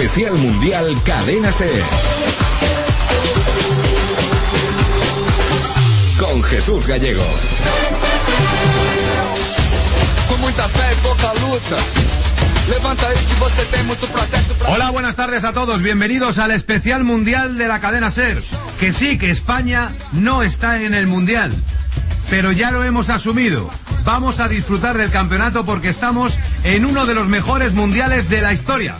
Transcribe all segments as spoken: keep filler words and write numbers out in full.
Especial Mundial Cadena Ser. Con Jesús Gallego. Con mucha fe y poca lucha. Levanta ahí que você tem mucho protesto. Hola, buenas tardes a todos. Bienvenidos al Especial Mundial de la Cadena Ser. Que sí, que España no está en el Mundial, pero ya lo hemos asumido. Vamos a disfrutar del campeonato porque estamos en uno de los mejores mundiales de la historia.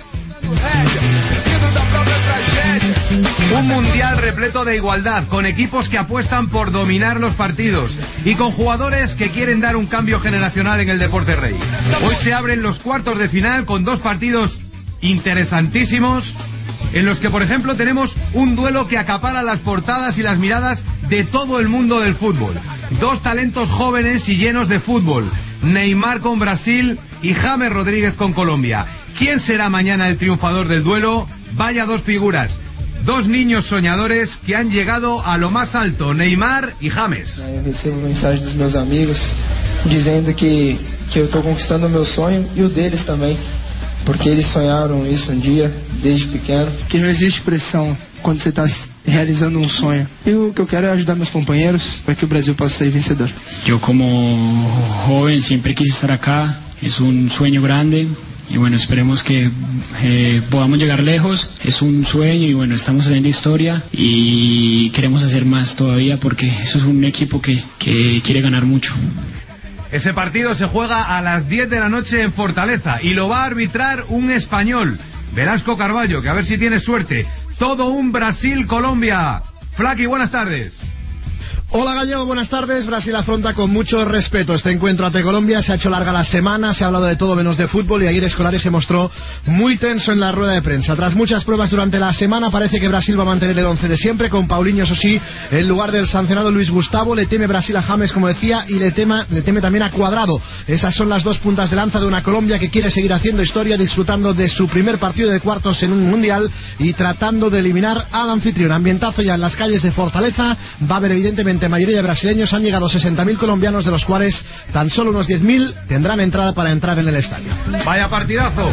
Un mundial repleto de igualdad, con equipos que apuestan por dominar los partidos y con jugadores que quieren dar un cambio generacional en el deporte rey. Hoy se abren los cuartos de final con dos partidos interesantísimos, en los que, por ejemplo, tenemos un duelo que acapara las portadas y las miradas de todo el mundo del fútbol. Dos talentos jóvenes y llenos de fútbol: Neymar con Brasil y James Rodríguez con Colombia. ¿Quién será mañana el triunfador del duelo? Vaya dos figuras, dos niños soñadores que han llegado a lo más alto, Neymar y James. Eu recebo mensagens dos meus amigos dizendo que, que eu estou conquistando o meu sonho e o deles também, porque eles sonharam isso um dia, desde pequeno. Que não existe pressão quando você está realizando um sonho. E o que eu quero é ajudar meus companheiros para que o Brasil possa sair vencedor. Eu, como joven, sempre quis estar acá. Es un sueño grande. Y bueno, esperemos que eh, podamos llegar lejos. Es un sueño y bueno, estamos haciendo historia y queremos hacer más todavía porque eso es un equipo que, que quiere ganar mucho. Ese partido se juega a las diez de la noche en Fortaleza y lo va a arbitrar un español, Velasco Carballo, que a ver si tiene suerte. Todo un Brasil-Colombia. Flaky, buenas tardes. Hola Gallego, buenas tardes. Brasil afronta con mucho respeto este encuentro ante Colombia. Se ha hecho larga la semana, se ha hablado de todo menos de fútbol y ayer Scolari se mostró muy tenso en la rueda de prensa. Tras muchas pruebas durante la semana, parece que Brasil va a mantener el once de siempre, con Paulinho, eso sí, en lugar del sancionado Luis Gustavo. Le teme Brasil a James, como decía, y le, tema, le teme también a Cuadrado. Esas son las dos puntas de lanza de una Colombia que quiere seguir haciendo historia, disfrutando de su primer partido de cuartos en un mundial y tratando de eliminar al anfitrión. Ambientazo ya en las calles de Fortaleza. Va a haber evidentemente mayoría de brasileños. Han llegado sesenta mil colombianos, de los cuales tan solo unos diez mil tendrán entrada para entrar en el estadio. Vaya partidazo.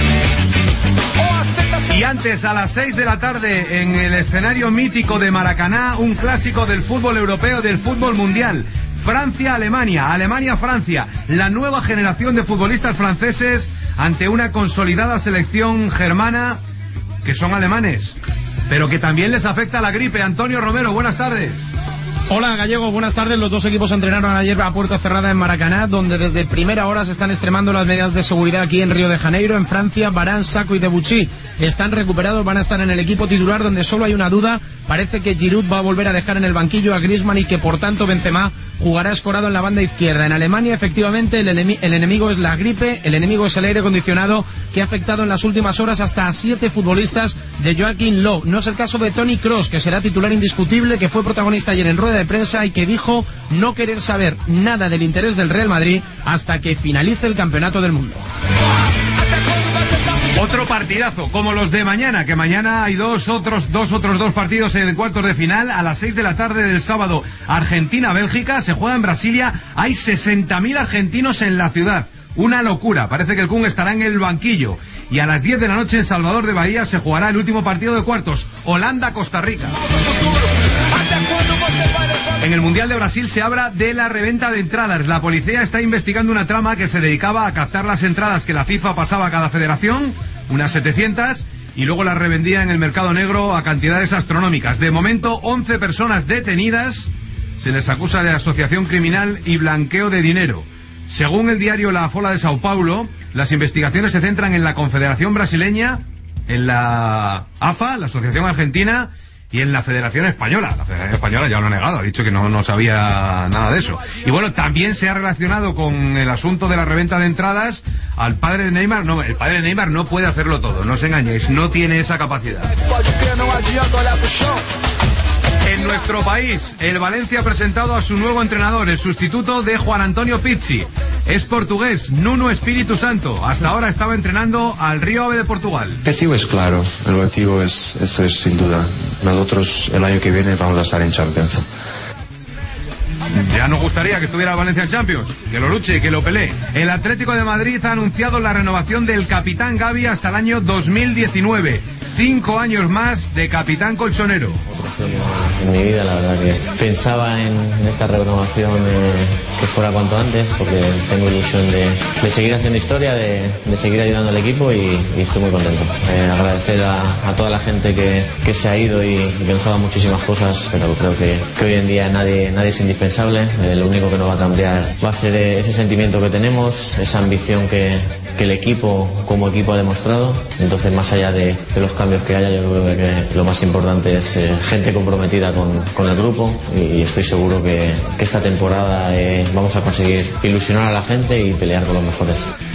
Y antes, a las seis de la tarde, en el escenario mítico de Maracaná, un clásico del fútbol europeo, del fútbol mundial: Francia-Alemania, Alemania-Francia. La nueva generación de futbolistas franceses ante una consolidada selección germana que son alemanes, pero que también les afecta la gripe. Antonio Romero, buenas tardes. Hola Gallego, buenas tardes. Los dos equipos entrenaron ayer a puerta cerrada en Maracaná, donde desde primera hora se están extremando las medidas de seguridad aquí en Río de Janeiro. En Francia, Varane, Sacco y Debuchy están recuperados, van a estar en el equipo titular, donde solo hay una duda: parece que Giroud va a volver a dejar en el banquillo a Griezmann y que por tanto Benzema jugará escorado en la banda izquierda. En Alemania, efectivamente, el, enemi- el enemigo es la gripe, el enemigo es el aire acondicionado, que ha afectado en las últimas horas hasta a siete futbolistas de Joachim Löw. No es el caso de Toni Kroos, que será titular indiscutible, que fue protagonista ayer en rueda de prensa y que dijo no querer saber nada del interés del Real Madrid hasta que finalice el campeonato del mundo. Otro partidazo, como los de mañana, que mañana hay dos otros dos otros dos partidos en cuartos de final. A las seis de la tarde del sábado, Argentina-Bélgica, se juega en Brasilia. Hay sesenta mil argentinos en la ciudad. Una locura, parece que el Kun estará en el banquillo. Y a las diez de la noche en Salvador de Bahía se jugará el último partido de cuartos, Holanda-Costa Rica. En el Mundial de Brasil se habla de la reventa de entradas. La policía está investigando una trama que se dedicaba a captar las entradas que la FIFA pasaba a cada federación, unas setecientas, y luego las revendía en el mercado negro a cantidades astronómicas. De momento, once personas detenidas. Se les acusa de asociación criminal y blanqueo de dinero. Según el diario La Folha de Sao Paulo, las investigaciones se centran en la Confederación Brasileña, en la A F A, la Asociación Argentina, y en la Federación Española. La Federación Española ya lo ha negado, ha dicho que no, no sabía nada de eso. Y bueno, también se ha relacionado con el asunto de la reventa de entradas al padre de Neymar. No, el padre de Neymar no puede hacerlo todo, no os engañéis, no tiene esa capacidad. En nuestro país, el Valencia ha presentado a su nuevo entrenador, el sustituto de Juan Antonio Pizzi. Es portugués, Nuno Espíritu Santo. Hasta ahora estaba entrenando al Río Ave de Portugal. El objetivo es claro, el objetivo es, eso es sin duda. Nosotros el año que viene vamos a estar en Champions. Ya nos gustaría que estuviera el Valencia en Champions, que lo luche y que lo pelee. El Atlético de Madrid ha anunciado la renovación del capitán Gavi hasta el año dos mil diecinueve. Cinco años más de capitán colchonero. En mi vida, la verdad que pensaba en, en esta renovación eh, que fuera cuanto antes, porque tengo ilusión de, de seguir haciendo historia, de, de seguir ayudando al equipo y, y estoy muy contento. Eh, agradecer a, a toda la gente que, que se ha ido y, y que nos ha dado muchísimas cosas, pero creo que, que hoy en día nadie, nadie es indispensable. Eh, lo único que nos va a cambiar va a ser ese sentimiento que tenemos, esa ambición que, que el equipo como equipo ha demostrado. Entonces, más allá de, de los cambios que haya, yo creo que lo más importante es eh, gente comprometida con, con el grupo y, y estoy seguro que, que esta temporada eh, vamos a conseguir ilusionar a la gente y pelear con los mejores.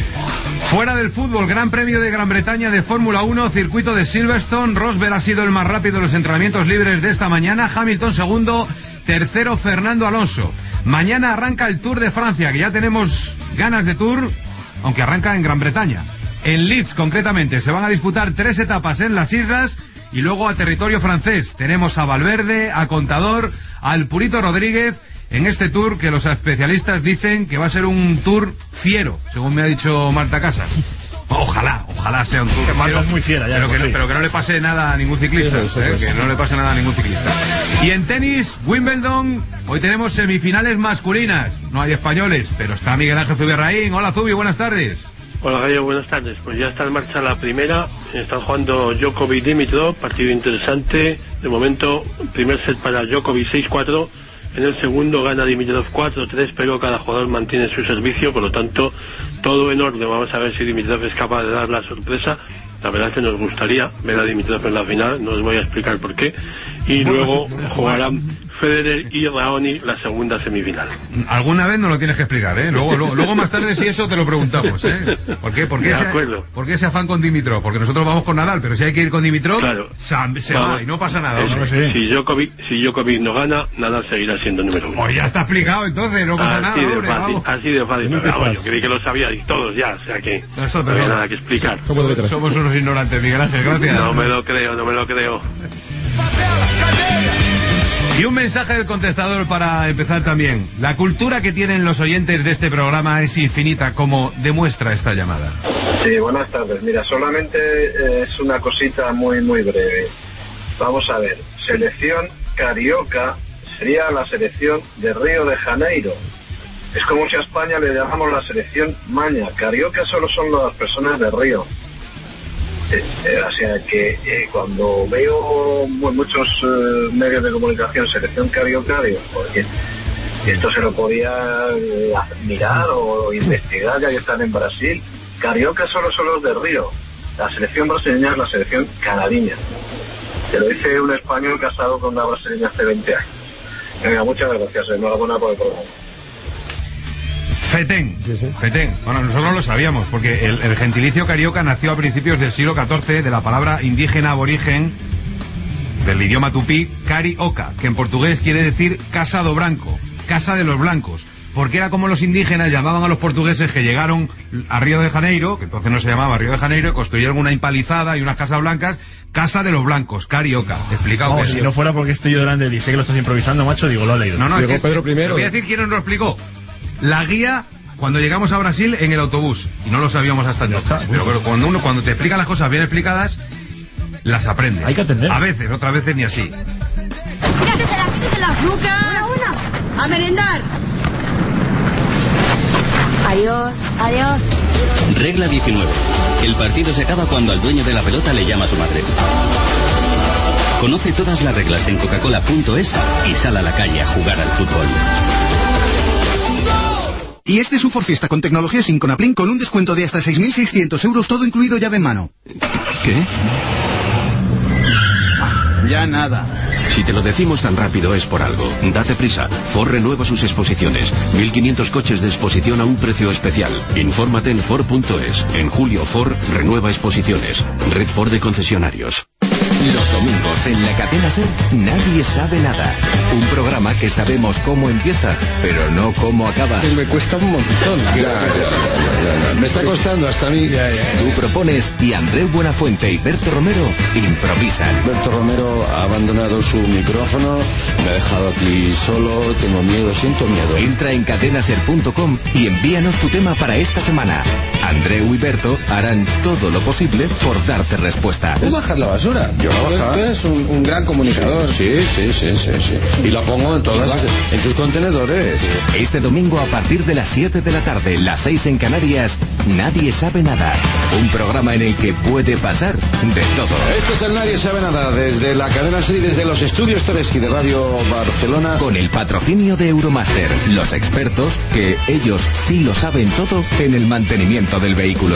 Fuera del fútbol, Gran Premio de Gran Bretaña de Fórmula uno, circuito de Silverstone. Rosberg ha sido el más rápido en los entrenamientos libres de esta mañana. Hamilton segundo, tercero Fernando Alonso. Mañana arranca el Tour de Francia, que ya tenemos ganas de Tour, aunque arranca en Gran Bretaña. En Leeds, concretamente, se van a disputar tres etapas en las islas y luego a territorio francés. Tenemos a Valverde, a Contador, al Purito Rodríguez en este Tour que los especialistas dicen que va a ser un Tour fiero, según me ha dicho Marta Casas. Ojalá, ojalá sea un Tour que Marta es muy fiera, ya pero, que, sí. pero que no le pase nada a ningún ciclista, sí, sí, ¿eh? Sí. Que no le pase nada a ningún ciclista. Y en tenis, Wimbledon, hoy tenemos semifinales masculinas. No hay españoles, pero está Miguel Ángel Zubirraín. Hola Zubi, buenas tardes. Hola Gallo, buenas tardes. Pues ya está en marcha la primera. Están jugando Djokovic Dimitrov, partido interesante. De momento, primer set para Djokovic seis cuatro. En el segundo gana Dimitrov cuatro tres, pero cada jugador mantiene su servicio, por lo tanto, todo en orden. Vamos a ver si Dimitrov es capaz de dar la sorpresa. La verdad es que nos gustaría ver a Dimitrov en la final, no os voy a explicar por qué. Y luego jugarán Federer y Raoni la segunda semifinal. Alguna vez nos lo tienes que explicar, ¿eh? Luego, luego, luego más tarde si eso te lo preguntamos, ¿eh? ¿Por qué, por qué, ese, ¿por qué ese afán con Dimitrov? Porque nosotros vamos con Nadal, pero si hay que ir con Dimitrov, claro, se, se va y no pasa nada. Es, ¿no? Sí. Si Djokovic, si Djokovic no gana, Nadal seguirá siendo número uno. Pues ya está explicado entonces, no pasa así nada, de hombre, fácil, vamos. Así de fácil, pero vamos, yo creí que lo sabíais todos ya, o sea que Nosotros, no había nada que explicar. Somos, somos unos ignorantes, Miguel Ángel, gracias. No me lo creo, no me lo creo. Y un mensaje del contestador para empezar también. La cultura que tienen los oyentes de este programa es infinita, como demuestra esta llamada. Sí, buenas tardes. Mira, solamente eh, es una cosita muy, muy breve. Vamos a ver. Selección carioca sería la selección de Río de Janeiro. Es como si a España le llamamos la selección maña. Carioca solo son las personas de Río. Eh, eh, o sea que eh, cuando veo muchos eh, medios de comunicación selección carioca, digo, porque esto se lo podía eh, mirar o investigar, ya que están en Brasil. Carioca solo son los de Río. La selección brasileña es la selección canariña. Te lo dice un español casado con una brasileña hace veinte años. Venga, muchas gracias, enhorabuena por el programa. Fetén, sí, sí. Fetén. Bueno, nosotros lo sabíamos, porque el, el gentilicio carioca nació a principios del siglo catorce de la palabra indígena aborigen del idioma tupí, carioca, que en portugués quiere decir casa do branco, casa de los blancos, porque era como los indígenas llamaban a los portugueses que llegaron a Río de Janeiro, que entonces no se llamaba Río de Janeiro, y construyeron una empalizada y unas casas blancas, casa de los blancos, carioca. Explicado. No, si no fuera porque estoy yo delante y sé que lo estás improvisando, macho, digo, lo he leído. No, no, Llegó es, Pedro primero. Voy a decir quién nos lo explicó. La guía cuando llegamos a Brasil en el autobús, y no lo sabíamos hasta entonces, pero, pero cuando uno cuando te explica las cosas bien explicadas, las aprende. Hay que atender. A veces, otras veces ni así. ¡Fíjate de la, de la fruta! Una, ¡a merendar! Adiós. Adiós. Regla diecinueve. El partido se acaba cuando al dueño de la pelota le llama a su madre. Conoce todas las reglas en coca-cola punto es y sal a la calle a jugar al fútbol. Y este es un Ford Fiesta con tecnología Synconaplin con un descuento de hasta seis mil seiscientos euros, todo incluido llave en mano. ¿Qué? Ya nada. Si te lo decimos tan rápido es por algo. Date prisa. Ford renueva sus exposiciones. mil quinientos coches de exposición a un precio especial. Infórmate en Ford punto es. En julio Ford renueva exposiciones. Red Ford de concesionarios. Los domingos en la cadena SER, Nadie Sabe Nada. Un programa que sabemos cómo empieza, pero no cómo acaba. Me cuesta un montón. Ya, ya, ya, ya. Me está costando hasta a mí. Ya, ya. Tú propones y Andreu Buenafuente y Berto Romero improvisan. Berto Romero ha abandonado su micrófono, me ha dejado aquí solo, tengo miedo, siento miedo. Entra en cadenaser punto com y envíanos tu tema para esta semana. Andreu y Berto harán todo lo posible por darte respuesta. ¿Tú bajas la basura? Yo la bajo. Tú eres un, un gran comunicador. Sí, sí, sí, sí, sí. Y la pongo en todas, en tus contenedores. Este domingo a partir de las siete de la tarde, las seis en Canarias, Nadie Sabe Nada. Un programa en el que puede pasar de todo. Esto es el Nadie Sabe Nada, desde la cadena SER y desde los estudios Toresky de Radio Barcelona. Con el patrocinio de Euromaster, los expertos que ellos sí lo saben todo en el mantenimiento del vehículo.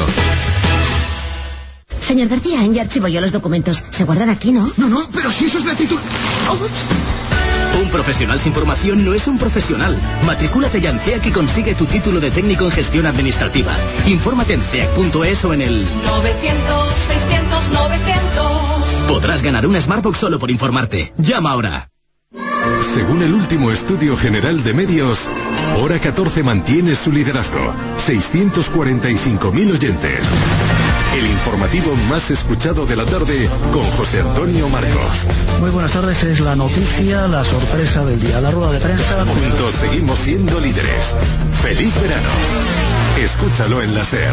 Señor García, ya archivo yo los documentos. Se guardan aquí, ¿no? No, no, pero si eso es la actitud... Un profesional sin formación no es un profesional. Matricúlate ya en C E A C y consigue tu título de técnico en gestión administrativa. Infórmate en C E A C punto es o en el novecientos, seiscientos, novecientos. Podrás ganar una Smartbox solo por informarte. Llama ahora. Según el último estudio general de medios, Hora catorce mantiene su liderazgo. seiscientos cuarenta y cinco mil oyentes. El informativo más escuchado de la tarde con José Antonio Marcos. Muy buenas tardes, es la noticia, la sorpresa del día, la rueda de prensa. Juntos seguimos siendo líderes. ¡Feliz verano! Escúchalo en la SER.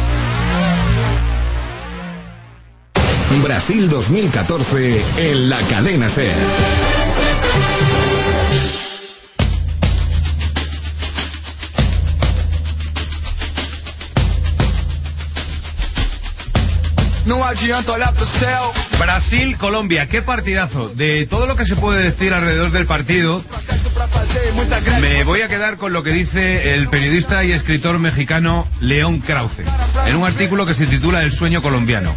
Brasil dos mil catorce en la cadena SER. No adianta olhar pro céu. Brasil, Colombia, qué partidazo. De todo lo que se puede decir alrededor del partido, me voy a quedar con lo que dice el periodista y escritor mexicano León Krause, en un artículo que se titula El sueño colombiano.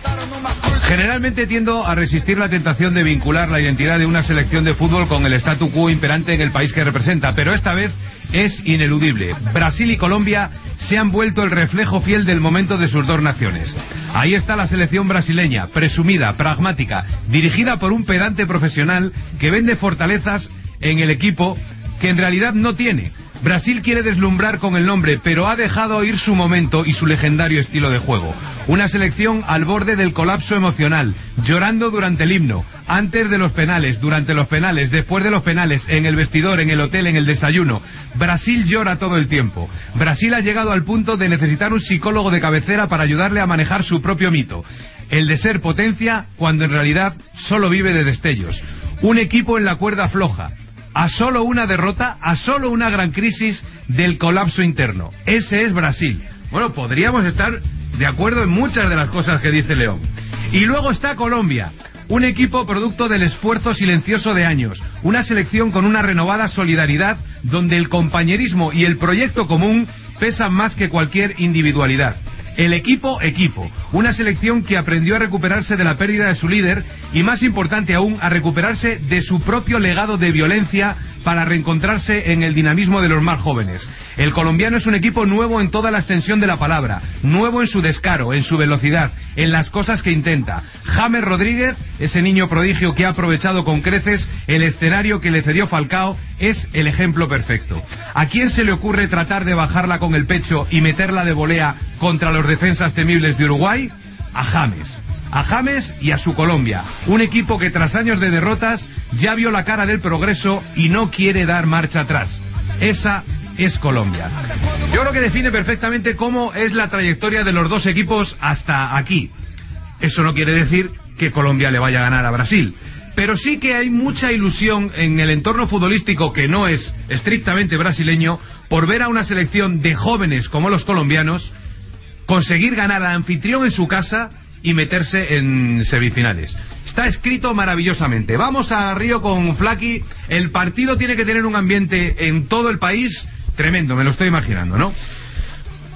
Generalmente tiendo a resistir la tentación de vincular la identidad de una selección de fútbol con el statu quo imperante en el país que representa, pero esta vez es ineludible. Brasil y Colombia se han vuelto el reflejo fiel del momento de sus dos naciones. Ahí está la selección brasileña, presumida, pragmática, dirigida por un pedante profesional que vende fortalezas en el equipo que en realidad no tiene. Brasil quiere deslumbrar con el nombre, pero ha dejado ir su momento y su legendario estilo de juego. Una selección al borde del colapso emocional, llorando durante el himno, antes de los penales, durante los penales, después de los penales, en el vestidor, en el hotel, en el desayuno. Brasil llora todo el tiempo. Brasil ha llegado al punto de necesitar un psicólogo de cabecera para ayudarle a manejar su propio mito, el de ser potencia cuando en realidad solo vive de destellos. Un equipo en la cuerda floja, a solo una derrota, a solo una gran crisis del colapso interno. Ese es Brasil. Bueno, podríamos estar de acuerdo en muchas de las cosas que dice León. Y luego está Colombia, un equipo producto del esfuerzo silencioso de años, una selección con una renovada solidaridad donde el compañerismo y el proyecto común pesan más que cualquier individualidad. El equipo, equipo. Una selección que aprendió a recuperarse de la pérdida de su líder y, más importante aún, a recuperarse de su propio legado de violencia para reencontrarse en el dinamismo de los más jóvenes. El colombiano es un equipo nuevo en toda la extensión de la palabra, nuevo en su descaro, en su velocidad, en las cosas que intenta. James Rodríguez, ese niño prodigio que ha aprovechado con creces el escenario que le cedió Falcao, es el ejemplo perfecto. ¿A quién se le ocurre tratar de bajarla con el pecho y meterla de volea contra los defensas temibles de Uruguay? A James. A James y a su Colombia. Un equipo que tras años de derrotas ya vio la cara del progreso y no quiere dar marcha atrás. Esa es Colombia. Yo creo que define perfectamente cómo es la trayectoria de los dos equipos hasta aquí. Eso no quiere decir que Colombia le vaya a ganar a Brasil, pero sí que hay mucha ilusión en el entorno futbolístico que no es estrictamente brasileño por ver a una selección de jóvenes como los colombianos conseguir ganar al anfitrión en su casa y meterse en semifinales. Está escrito maravillosamente. Vamos a Río con Flaky. El partido tiene que tener un ambiente en todo el país tremendo, me lo estoy imaginando, ¿no?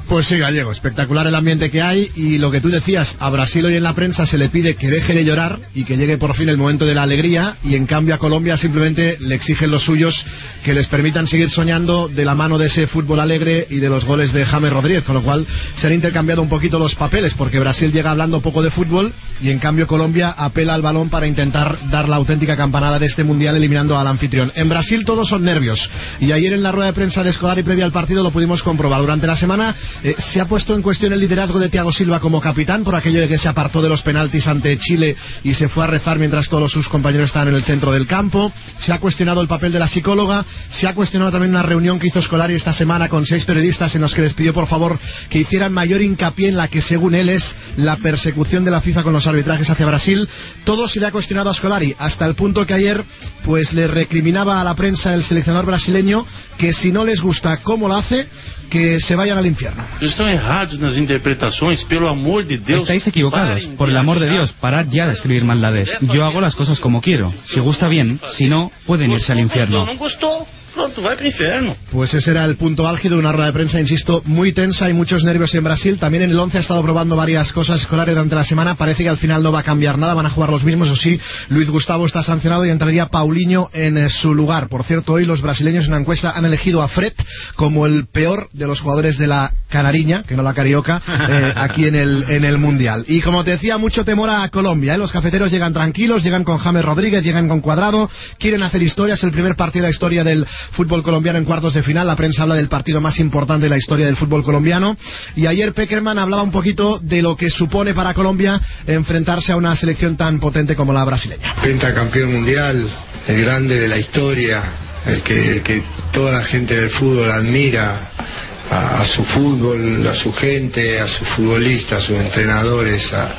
Pues sí, Gallego, espectacular el ambiente que hay, y lo que tú decías, a Brasil hoy en la prensa se le pide que deje de llorar y que llegue por fin el momento de la alegría, y en cambio a Colombia simplemente le exigen los suyos que les permitan seguir soñando de la mano de ese fútbol alegre y de los goles de James Rodríguez, con lo cual se han intercambiado un poquito los papeles, porque Brasil llega hablando poco de fútbol y en cambio Colombia apela al balón para intentar dar la auténtica campanada de este mundial eliminando al anfitrión. En Brasil todos son nervios, y ayer en la rueda de prensa de Scolari previa al partido lo pudimos comprobar. Durante la semana Eh, se ha puesto en cuestión el liderazgo de Thiago Silva como capitán por aquello de que se apartó de los penaltis ante Chile y se fue a rezar mientras todos sus compañeros estaban en el centro del campo. Se ha cuestionado el papel de la psicóloga, se ha cuestionado también una reunión que hizo Scolari esta semana con seis periodistas en los que les pidió por favor que hicieran mayor hincapié en la que según él es la persecución de la FIFA con los arbitrajes hacia Brasil. Todo se le ha cuestionado a Scolari, hasta el punto que ayer pues le recriminaba a la prensa el seleccionador brasileño que si no les gusta cómo lo hace, que se vayan al infierno. Están errados nas interpretações, pelo amor de Deus. Estáis equivocados, por el amor de Dios, parad ya de escribir maldades. Yo hago las cosas como quiero. Si gusta bien, si no, pueden irse al infierno. No gustó. Pronto, va para el infierno. Pues ese era el punto álgido de una rueda de prensa, insisto, muy tensa y muchos nervios en Brasil. También en el once ha estado probando varias cosas Scolari durante la semana. Parece que al final no va a cambiar nada, van a jugar los mismos, o sí, Luis Gustavo está sancionado y entraría Paulinho en eh, su lugar. Por cierto, hoy los brasileños en una encuesta han elegido a Fred como el peor de los jugadores de la Canariña, que no la Carioca, eh, aquí en el, en el Mundial. Y como te decía, mucho temor a Colombia, ¿eh? Los cafeteros llegan tranquilos, llegan con James Rodríguez, llegan con Cuadrado, quieren hacer historia, es el primer partido de la historia del fútbol colombiano en cuartos de final. La prensa habla del partido más importante de la historia del fútbol colombiano, y ayer Pekerman hablaba un poquito de lo que supone para Colombia enfrentarse a una selección tan potente como la brasileña. Pentacampeón mundial, el grande de la historia, el que, el que toda la gente del fútbol admira, a, a su fútbol, a su gente, a sus futbolistas, a sus entrenadores, a,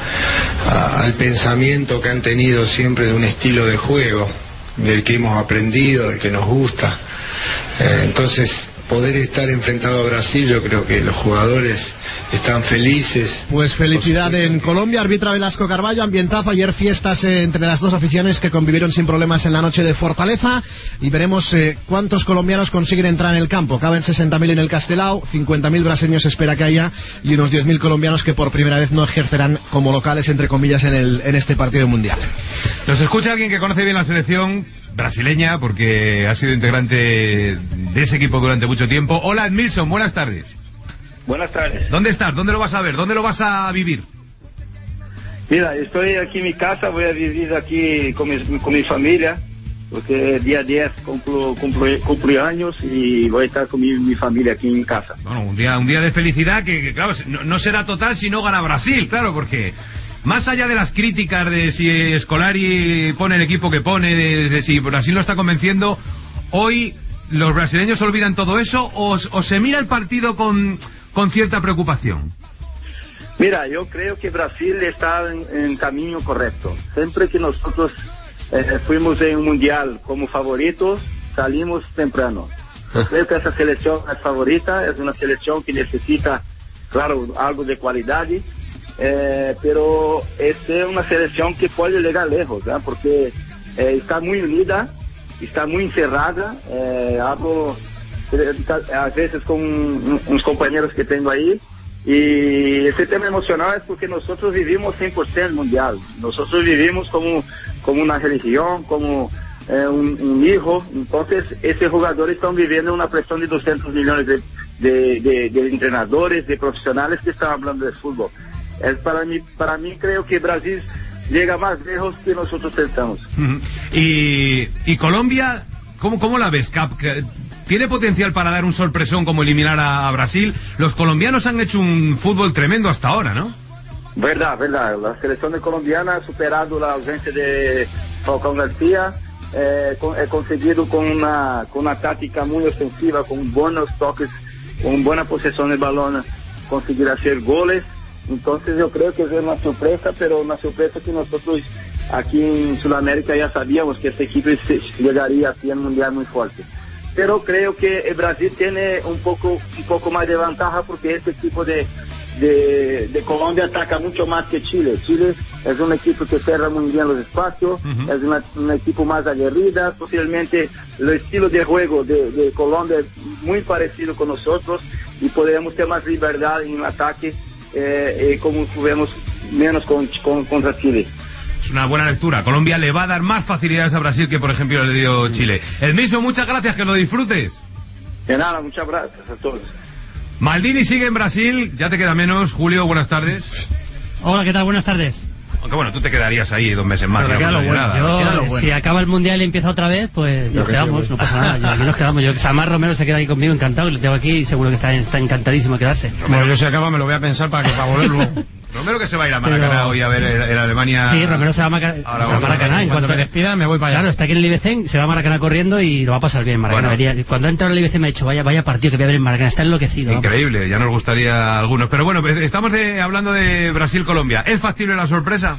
a, al pensamiento que han tenido siempre de un estilo de juego del que hemos aprendido, del que nos gusta. Eh, entonces, poder estar enfrentado a Brasil, yo creo que los jugadores están felices. Pues felicidad en Colombia. Arbitra Velasco Carballo, ambientazo. Ayer fiestas eh, entre las dos aficiones que convivieron sin problemas en la noche de Fortaleza, y veremos eh, cuántos colombianos consiguen entrar en el campo. Caben sesenta mil en el Castelao, cincuenta mil brasileños se espera que haya, y unos diez mil colombianos que por primera vez no ejercerán como locales, entre comillas, en, el, en este partido mundial. Nos escucha alguien que conoce bien la selección brasileña porque ha sido integrante de ese equipo durante mucho tiempo. Hola, Edmilson, buenas tardes. Buenas tardes. ¿Dónde estás? ¿Dónde lo vas a ver? ¿Dónde lo vas a vivir? Mira, estoy aquí en mi casa, voy a vivir aquí con mi, con mi familia, porque día diez cumplo, cumplo, cumplo años y voy a estar con mi, mi familia aquí en casa. Bueno, un día, un día de felicidad que, que claro, no, no será total si no gana Brasil, claro, porque más allá de las críticas de si Scolari pone el equipo que pone, de, de si Brasil lo está convenciendo, hoy ¿los brasileños olvidan todo eso o, o se mira el partido con, con cierta preocupación? Mira, yo creo que Brasil está en, en camino correcto. Siempre que nosotros eh, fuimos en un mundial como favoritos, salimos temprano. Yo creo que esa selección es favorita, es una selección que necesita, claro, algo de calidad, eh, pero esta es una selección que puede llegar lejos, ¿eh? Porque eh, está muy unida, está muy encerrada. Eh, hablo a veces con unos compañeros que tengo ahí, y ese tema emocional es porque nosotros vivimos cien por ciento mundial. Nosotros vivimos como, como una religión, como eh, un, un hijo. Entonces, esos jugadores están viviendo una presión de doscientos millones de, de, de, de entrenadores, de profesionales que están hablando de fútbol. Es para mí, para mí creo que Brasil llega más lejos que nosotros pensamos. Uh-huh. y, y Colombia, ¿cómo, cómo la ves, Cap? ¿Tiene potencial para dar un sorpresón como eliminar a, a Brasil? Los colombianos han hecho un fútbol tremendo hasta ahora, ¿no? Verdad, verdad. La selección colombiana ha superado la ausencia de Falcão García, eh, con, he conseguido con una, con una táctica muy ofensiva, con buenos toques, con buena posesión del balón, conseguir hacer goles. Entonces yo creo que es una sorpresa, pero una sorpresa que nosotros aquí en Sudamérica ya sabíamos que este equipo llegaría así al Mundial muy fuerte. Pero creo que el Brasil tiene un poco un poco más de ventaja porque este equipo de, de, de Colombia ataca mucho más que Chile. Chile es un equipo que cierra muy bien los espacios, uh-huh. es una, un equipo más aguerrida, posiblemente el estilo de juego de, de Colombia es muy parecido con nosotros, y podremos ter más libertad en el ataque, eh, eh, como tuvimos menos con, con, contra Chile. Es una buena lectura. Colombia le va a dar más facilidades a Brasil que, por ejemplo, le dio Chile. El mismo, muchas gracias, que lo disfrutes. De nada, muchas gracias a todos. Maldini sigue en Brasil, ya te queda menos. Julio, buenas tardes. Hola, ¿qué tal? Buenas tardes. Aunque bueno, tú te quedarías ahí dos meses más. Pero digamos, claro, bueno, nada, yo, nada, bueno. Si acaba el Mundial y empieza otra vez, pues nos quedamos, no pasa nada. Yo, aquí nos quedamos. Yo, Samar Romero se queda ahí conmigo encantado, le tengo aquí y seguro que está, está encantadísimo de quedarse. Bueno, yo si acaba me lo voy a pensar para que para volverlo. Romero que se va a ir a Maracaná Pero... hoy a ver en, en Alemania. Sí, Romero se va a, Maca... a Maracaná. En cuanto me despida me voy para allá. Claro, está aquí en el I B C N, se va a Maracaná corriendo y lo va a pasar bien en Maracaná. Bueno. Cuando ha entrado al I B C N me ha dicho, vaya vaya partido que voy a ver en Maracaná, está enloquecido. Increíble, vamos. Ya nos gustaría a algunos. Pero bueno, estamos de, hablando de Brasil-Colombia. ¿Es factible la sorpresa?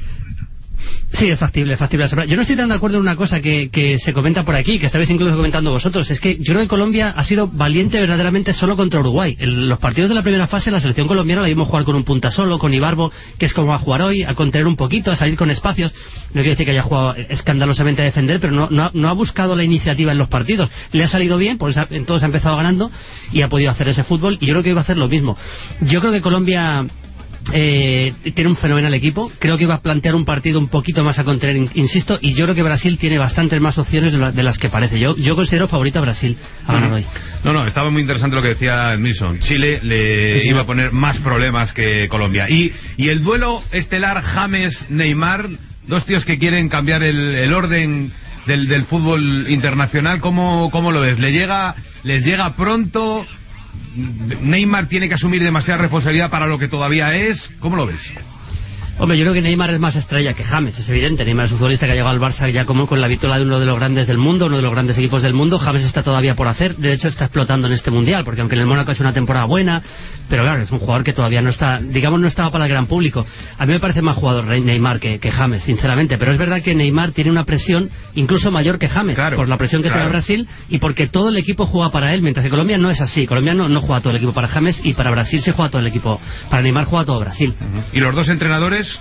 Sí, es factible, es factible. Yo no estoy tan de acuerdo en una cosa que, que se comenta por aquí, que estabais incluso comentando vosotros. Es que yo creo que Colombia ha sido valiente verdaderamente solo contra Uruguay. En los partidos de la primera fase, la selección colombiana la vimos jugar con un punta solo, con Ibarbo, que es como va a jugar hoy, a contener un poquito, a salir con espacios. No quiere decir que haya jugado escandalosamente a defender, pero no, no, no ha buscado la iniciativa en los partidos. Le ha salido bien, pues en todos ha empezado ganando y ha podido hacer ese fútbol, y yo creo que iba a hacer lo mismo. Yo creo que Colombia... Eh, tiene un fenomenal equipo. Creo que iba a plantear un partido un poquito más a contener, insisto, y yo creo que Brasil tiene bastantes más opciones de, la, de las que parece. Yo yo considero favorito a Brasil a ganar hoy. No, no, estaba muy interesante lo que decía Milson. Chile le sí, iba a poner más problemas que Colombia. Y, y el duelo estelar James-Neymar, dos tíos que quieren cambiar el, el orden del, del fútbol internacional. ¿Cómo, cómo lo ves? ¿Le llega, les llega pronto? ¿Neymar tiene que asumir demasiada responsabilidad para lo que todavía es? ¿Cómo lo ves? Hombre, yo creo que Neymar es más estrella que James, es evidente. Neymar es un futbolista que ha llegado al Barça ya como con la vitola de uno de los grandes del mundo, uno de los grandes equipos del mundo. James está todavía por hacer, de hecho está explotando en este Mundial, porque aunque en el Mónaco ha hecho una temporada buena, pero claro, es un jugador que todavía no está, digamos, no estaba para el gran público. A mí me parece más jugador Neymar que, que James, sinceramente, pero es verdad que Neymar tiene una presión incluso mayor que James, claro, por la presión que claro. tiene Brasil y porque todo el equipo juega para él, mientras que Colombia no es así. Colombia no, no juega todo el equipo para James y para Brasil se juega todo el equipo. Para Neymar juega todo Brasil. Uh-huh. ¿Y los dos entrenadores?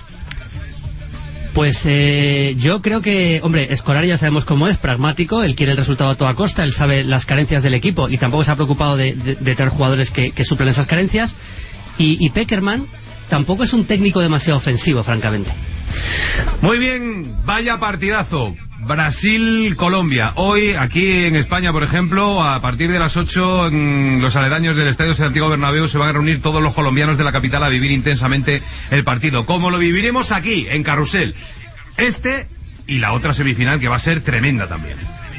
Pues eh, yo creo que, hombre, Scolari ya sabemos cómo es, pragmático, él quiere el resultado a toda costa, él sabe las carencias del equipo y tampoco se ha preocupado de, de, de tener jugadores que, que suplen esas carencias. Y, y Pekerman tampoco es un técnico demasiado ofensivo, francamente. Muy bien, vaya partidazo. Brasil-Colombia. Hoy, aquí en España, por ejemplo, a partir de las ocho, en los aledaños del Estadio Santiago Bernabéu se van a reunir todos los colombianos de la capital a vivir intensamente el partido. Como lo viviremos aquí, en Carrusel. Este y la otra semifinal que va a ser tremenda también.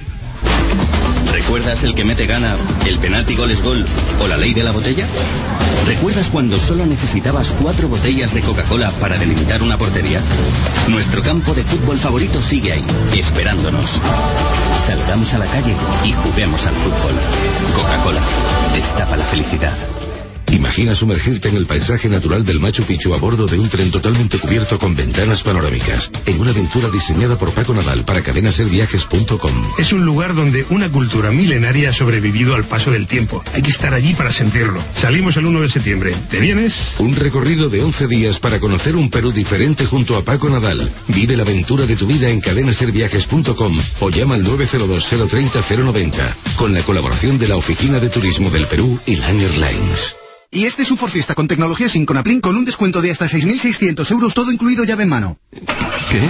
¿Recuerdas el que mete gana, el penalti gol es gol o la ley de la botella? ¿Recuerdas cuando solo necesitabas cuatro botellas de Coca-Cola para delimitar una portería? Nuestro campo de fútbol favorito sigue ahí, esperándonos. Salgamos a la calle y juguemos al fútbol. Coca-Cola, destapa la felicidad. Imagina sumergirte en el paisaje natural del Machu Picchu a bordo de un tren totalmente cubierto con ventanas panorámicas, en una aventura diseñada por Paco Nadal para cadena ser viajes punto com. Es un lugar donde una cultura milenaria ha sobrevivido al paso del tiempo. Hay que estar allí para sentirlo. Salimos el uno de septiembre. ¿Te vienes? Un recorrido de once días para conocer un Perú diferente junto a Paco Nadal. Vive la aventura de tu vida en cadena ser viajes punto com o llama al nueve cero dos cero treinta cero noventa con la colaboración de la Oficina de Turismo del Perú y Line Airlines. Y este es un Ford Fiesta con tecnología Synconaplink con un descuento de hasta seis mil seiscientos euros, todo incluido llave en mano. ¿Qué?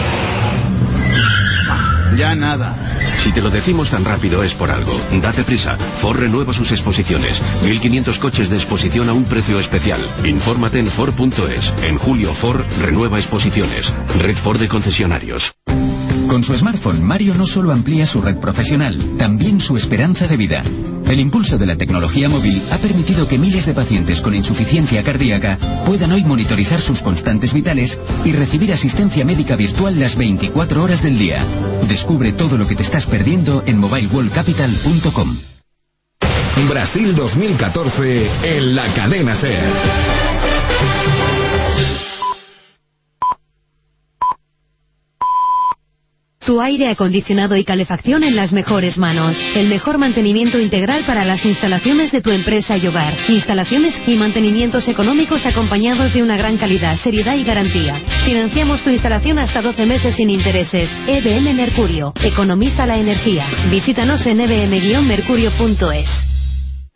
Ya nada. Si te lo decimos tan rápido es por algo. Date prisa. Ford renueva sus exposiciones. mil quinientos coches de exposición a un precio especial. Infórmate en Ford punto es. En julio Ford renueva exposiciones. Red Ford de concesionarios. Con su smartphone, Mario no solo amplía su red profesional, también su esperanza de vida. El impulso de la tecnología móvil ha permitido que miles de pacientes con insuficiencia cardíaca puedan hoy monitorizar sus constantes vitales y recibir asistencia médica virtual las veinticuatro horas del día. Descubre todo lo que te estás perdiendo en mobile world capital punto com. Brasil dos mil catorce en la cadena SER. Tu aire acondicionado y calefacción en las mejores manos. El mejor mantenimiento integral para las instalaciones de tu empresa y hogar. Instalaciones y mantenimientos económicos acompañados de una gran calidad, seriedad y garantía. Financiamos tu instalación hasta doce meses sin intereses. E B M Mercurio. Economiza la energía. Visítanos en e b m guion mercurio punto es.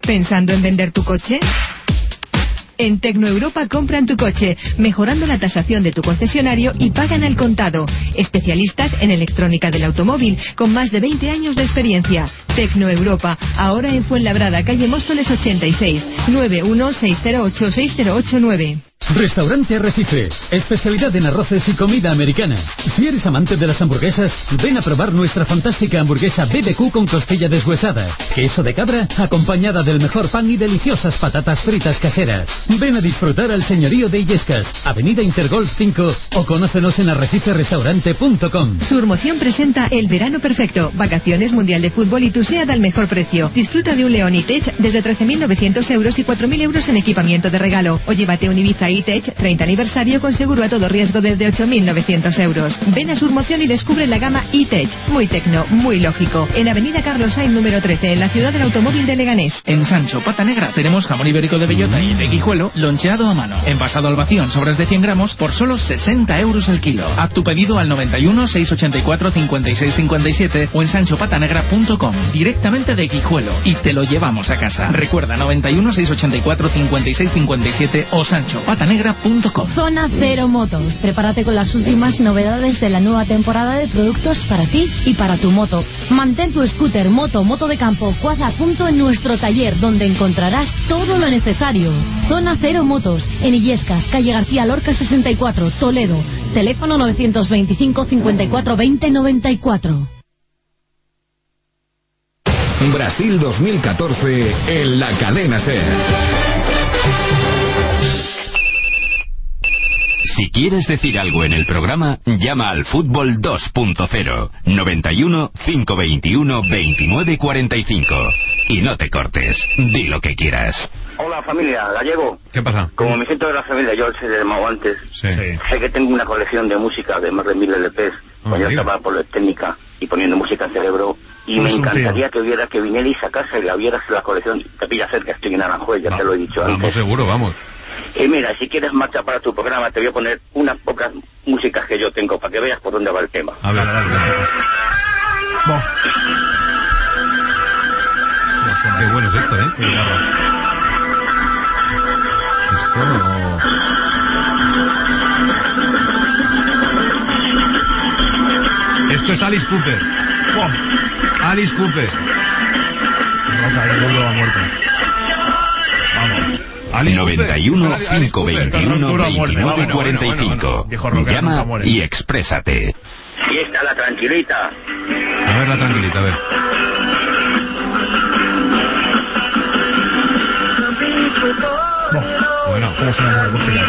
¿Pensando en vender tu coche? En Tecnoeuropa compran tu coche, mejorando la tasación de tu concesionario y pagan al contado. Especialistas en electrónica del automóvil, con más de veinte años de experiencia. Tecnoeuropa, ahora en Fuenlabrada, calle Móstoles ochenta y seis, nueve uno seis cero ocho seis cero ocho nueve. Restaurante Arrecife, especialidad en arroces y comida americana. Si eres amante de las hamburguesas, ven a probar nuestra fantástica hamburguesa B B Q con costilla deshuesada, queso de cabra, acompañada del mejor pan y deliciosas patatas fritas caseras. Ven a disfrutar al señorío de Illescas, Avenida Intergolf cinco, o conócenos en arrecife restaurante punto com. Surmoción presenta El Verano Perfecto, vacaciones, mundial de fútbol y tu SEAT al mejor precio. Disfruta de un León E-Tech desde trece mil novecientos euros y cuatro mil euros en equipamiento de regalo. O llévate un Ibiza E-Tech treinta aniversario con seguro a todo riesgo desde ocho mil novecientos euros. Ven a Surmoción y descubre la gama E-Tech. Muy tecno, muy lógico. En Avenida Carlos Sainz número trece, en la ciudad del automóvil de Leganés. En Sancho Pata Negra tenemos jamón ibérico de bellota y de guijuelo loncheado a mano. Envasado al vacío en sobres de cien gramos por solo sesenta euros el kilo. Haz tu pedido al noventa y uno, seiscientos ochenta y cuatro, cincuenta y seis cincuenta y siete o en sancho pata negra punto com. Directamente de Guijuelo y te lo llevamos a casa. Recuerda noventa y uno, seiscientos ochenta y cuatro, cincuenta y seis cincuenta y siete o sancho pata negra punto com. Zona Cero Motos. Prepárate con las últimas novedades de la nueva temporada de productos para ti y para tu moto. Mantén tu scooter, moto, moto de campo, quad a punto en nuestro taller, donde encontrarás todo lo necesario. Zona Cero Motos, en Illescas, calle García Lorca sesenta y cuatro, Toledo. Teléfono novecientos veinticinco, cincuenta y cuatro, veinte, noventa y cuatro. Brasil dos mil catorce en la cadena SER. Si quieres decir algo en el programa, llama al Fútbol dos punto cero, noventa y uno, cinco veintiuno, veintinueve cuarenta y cinco. Y no te cortes, di lo que quieras. Hola familia, Gallego. ¿Qué pasa? Como me siento de la familia, yo se he llamado antes. Sí. Sé que tengo una colección de música de más de mil L Pes. Oh, cuando yo digo. estaba por la técnica y poniendo música en cerebro. Y Pues me un encantaría tío. que hubiera que vinierais a casa y la vieras en la colección. Te pilla cerca, estoy en Aranjuez, ya Va, te lo he dicho vamos antes. seguro, vamos. Y mira, si quieres marcha para tu programa, te voy a poner unas pocas músicas que yo tengo para que veas por dónde va el tema. A ver, a ver. Buah. Hostia, qué bueno es esto, ¿eh? Qué guarro. Esto... Esto es Alice Cooper. Buah. Alice Cooper. Roca de vuelvo a muerte. Vamos. Alice noventa y uno, cinco veintiuno, veintinueve cuarenta y cinco. Llama y exprésate. Fiesta la tranquilita. A ver la tranquilita, a ver. Oh, bueno, ¿cómo suena la música?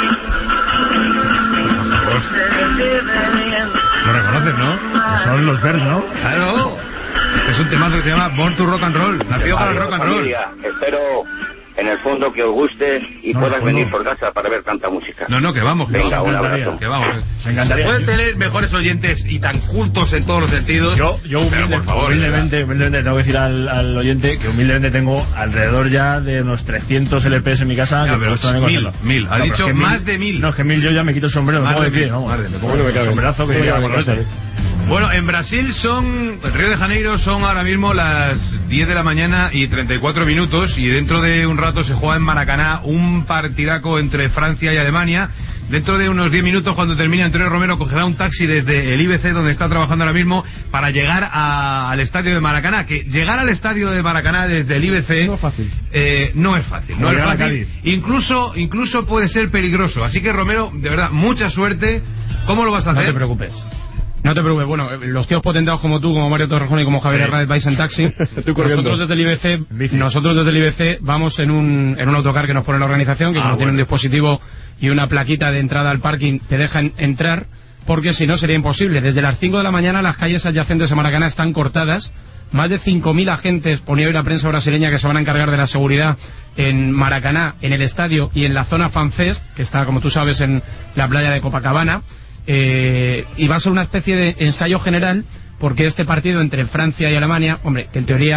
Lo reconoces, ¿no? Son los Birds, ¿no? Claro. Este es un temazo que se llama Born to Rock and Roll. Nacido para el rock and roll. Familia, espero en el fondo que os guste y No, puedas no, venir no. por casa para ver tanta música. No, no, que vamos. Que Venga, vamos, un me encantaría, abrazo. Que vamos. Me encantaría. Pueden tener mejores oyentes y tan cultos en todos los sentidos. Yo, yo pero humilde, por favor, humildemente, humildemente tengo que decir al, al oyente que humildemente tengo alrededor ya de unos trescientos L Ps en mi casa. Ya, que pero me cuesta mil, conocerlo. mil. Ha pero dicho es que más de mil. No, es que mil yo ya me quito el sombrero, me Más pongo de de pie. mil. Vamos. Madre, me pongo el de pie. sombrerazo que Me lleva cabe por en casa. Bueno, en Brasil son, en Río de Janeiro son ahora mismo las diez de la mañana y treinta y cuatro minutos y dentro de un rato se juega en Maracaná un partidaco entre Francia y Alemania. Dentro de unos diez minutos, cuando termine, Antonio Romero cogerá un taxi desde el I B C, donde está trabajando ahora mismo, para llegar a, al estadio de Maracaná. Que llegar al estadio de Maracaná desde el I B C no es fácil. Eh, no es fácil. No Como es llegar a fácil. Incluso, incluso puede ser peligroso. Así que Romero, de verdad, mucha suerte. ¿Cómo lo vas a hacer? No te preocupes. No te preocupes, bueno, los tíos potentados como tú, como Mario Torrejón y como Javier Sí. Hernández vais en taxi. corriendo. Nosotros desde el I B C, nosotros desde el I B C vamos en un, en un autocar que nos pone la organización, que Ah, como tiene un bueno. dispositivo y una plaquita de entrada al parking, te dejan entrar, porque si no sería imposible. Desde las cinco de la mañana las calles adyacentes a Maracaná están cortadas. Más de cinco mil agentes, ponía hoy la prensa brasileña, que se van a encargar de la seguridad en Maracaná, en el estadio y en la zona FanFest, que está, como tú sabes, en la playa de Copacabana. Eh, y va a ser una especie de ensayo general, porque este partido entre Francia y Alemania, hombre, que en teoría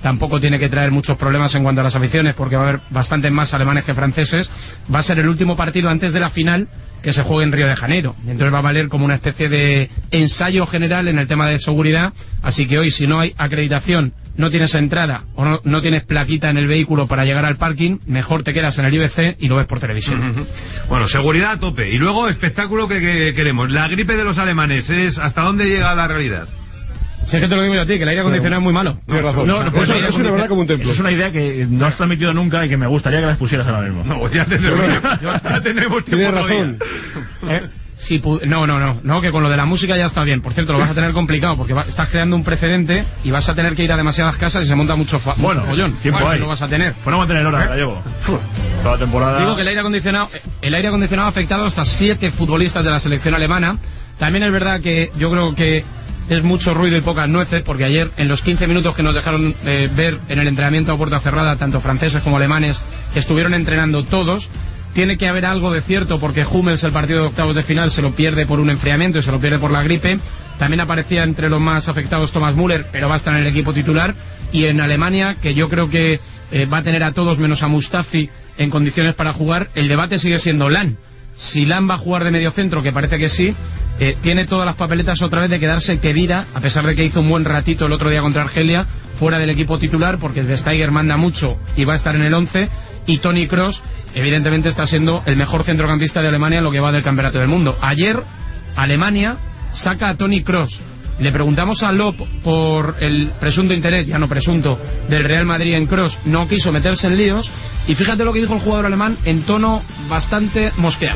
tampoco tiene que traer muchos problemas en cuanto a las aficiones, porque va a haber bastantes más alemanes que franceses. Va a ser el último partido antes de la final, que se juegue en Río de Janeiro. Entonces va a valer como una especie de ensayo general en el tema de seguridad. Así que hoy, si no hay acreditación, no tienes entrada o no, no tienes plaquita en el vehículo para llegar al parking, mejor te quedas en el I B C y lo ves por televisión. Uh-huh. Bueno, seguridad a tope. Y luego, espectáculo que, que queremos. La gripe de los alemanes, ¿es hasta dónde llega la realidad? Si es que te lo digo yo a ti, que el aire acondicionado es muy malo. Tienes razón. No, no, pues eso, eso es verdad como un templo. Eso es una idea que no has transmitido nunca y que me gustaría que la expusieras ahora mismo. No, ya tendremos, ya tendremos tiempo. Tienes razón. ¿Eh? Si no, no, no, no, que con lo de la música ya está bien. Por cierto, lo vas a tener complicado porque va, estás creando un precedente y vas a tener que ir a demasiadas casas y se monta mucho fa bueno, follón. Tiempo bueno, hay. Lo vas a tener. Pues no va a tener hora, Gallego. Toda la temporada. Digo que el aire acondicionado, el aire acondicionado ha afectado hasta siete futbolistas de la selección alemana. También es verdad que yo creo que es mucho ruido y pocas nueces, porque ayer en los quince minutos que nos dejaron eh, ver en el entrenamiento a puerta cerrada, tanto franceses como alemanes, que estuvieron entrenando todos, tiene que haber algo de cierto, porque Hummels el partido de octavos de final se lo pierde por un enfriamiento y se lo pierde por la gripe. También aparecía entre los más afectados Thomas Müller, pero va a estar en el equipo titular. Y en Alemania, que yo creo que eh, va a tener a todos menos a Mustafi en condiciones para jugar, el debate sigue siendo Lan. Si Lan va a jugar de mediocentro, que parece que sí, eh, tiene todas las papeletas otra vez de quedarse Khedira, a pesar de que hizo un buen ratito el otro día contra Argelia, fuera del equipo titular, porque el Steiger manda mucho y va a estar en el once. Y Toni Kroos, evidentemente, está siendo el mejor centrocampista de Alemania en lo que va del Campeonato del Mundo. Ayer, Alemania saca a Toni Kroos. Le preguntamos a Lop por el presunto interés, ya no presunto, del Real Madrid en Kroos. No quiso meterse en líos. Y fíjate lo que dijo el jugador alemán en tono bastante mosqueado.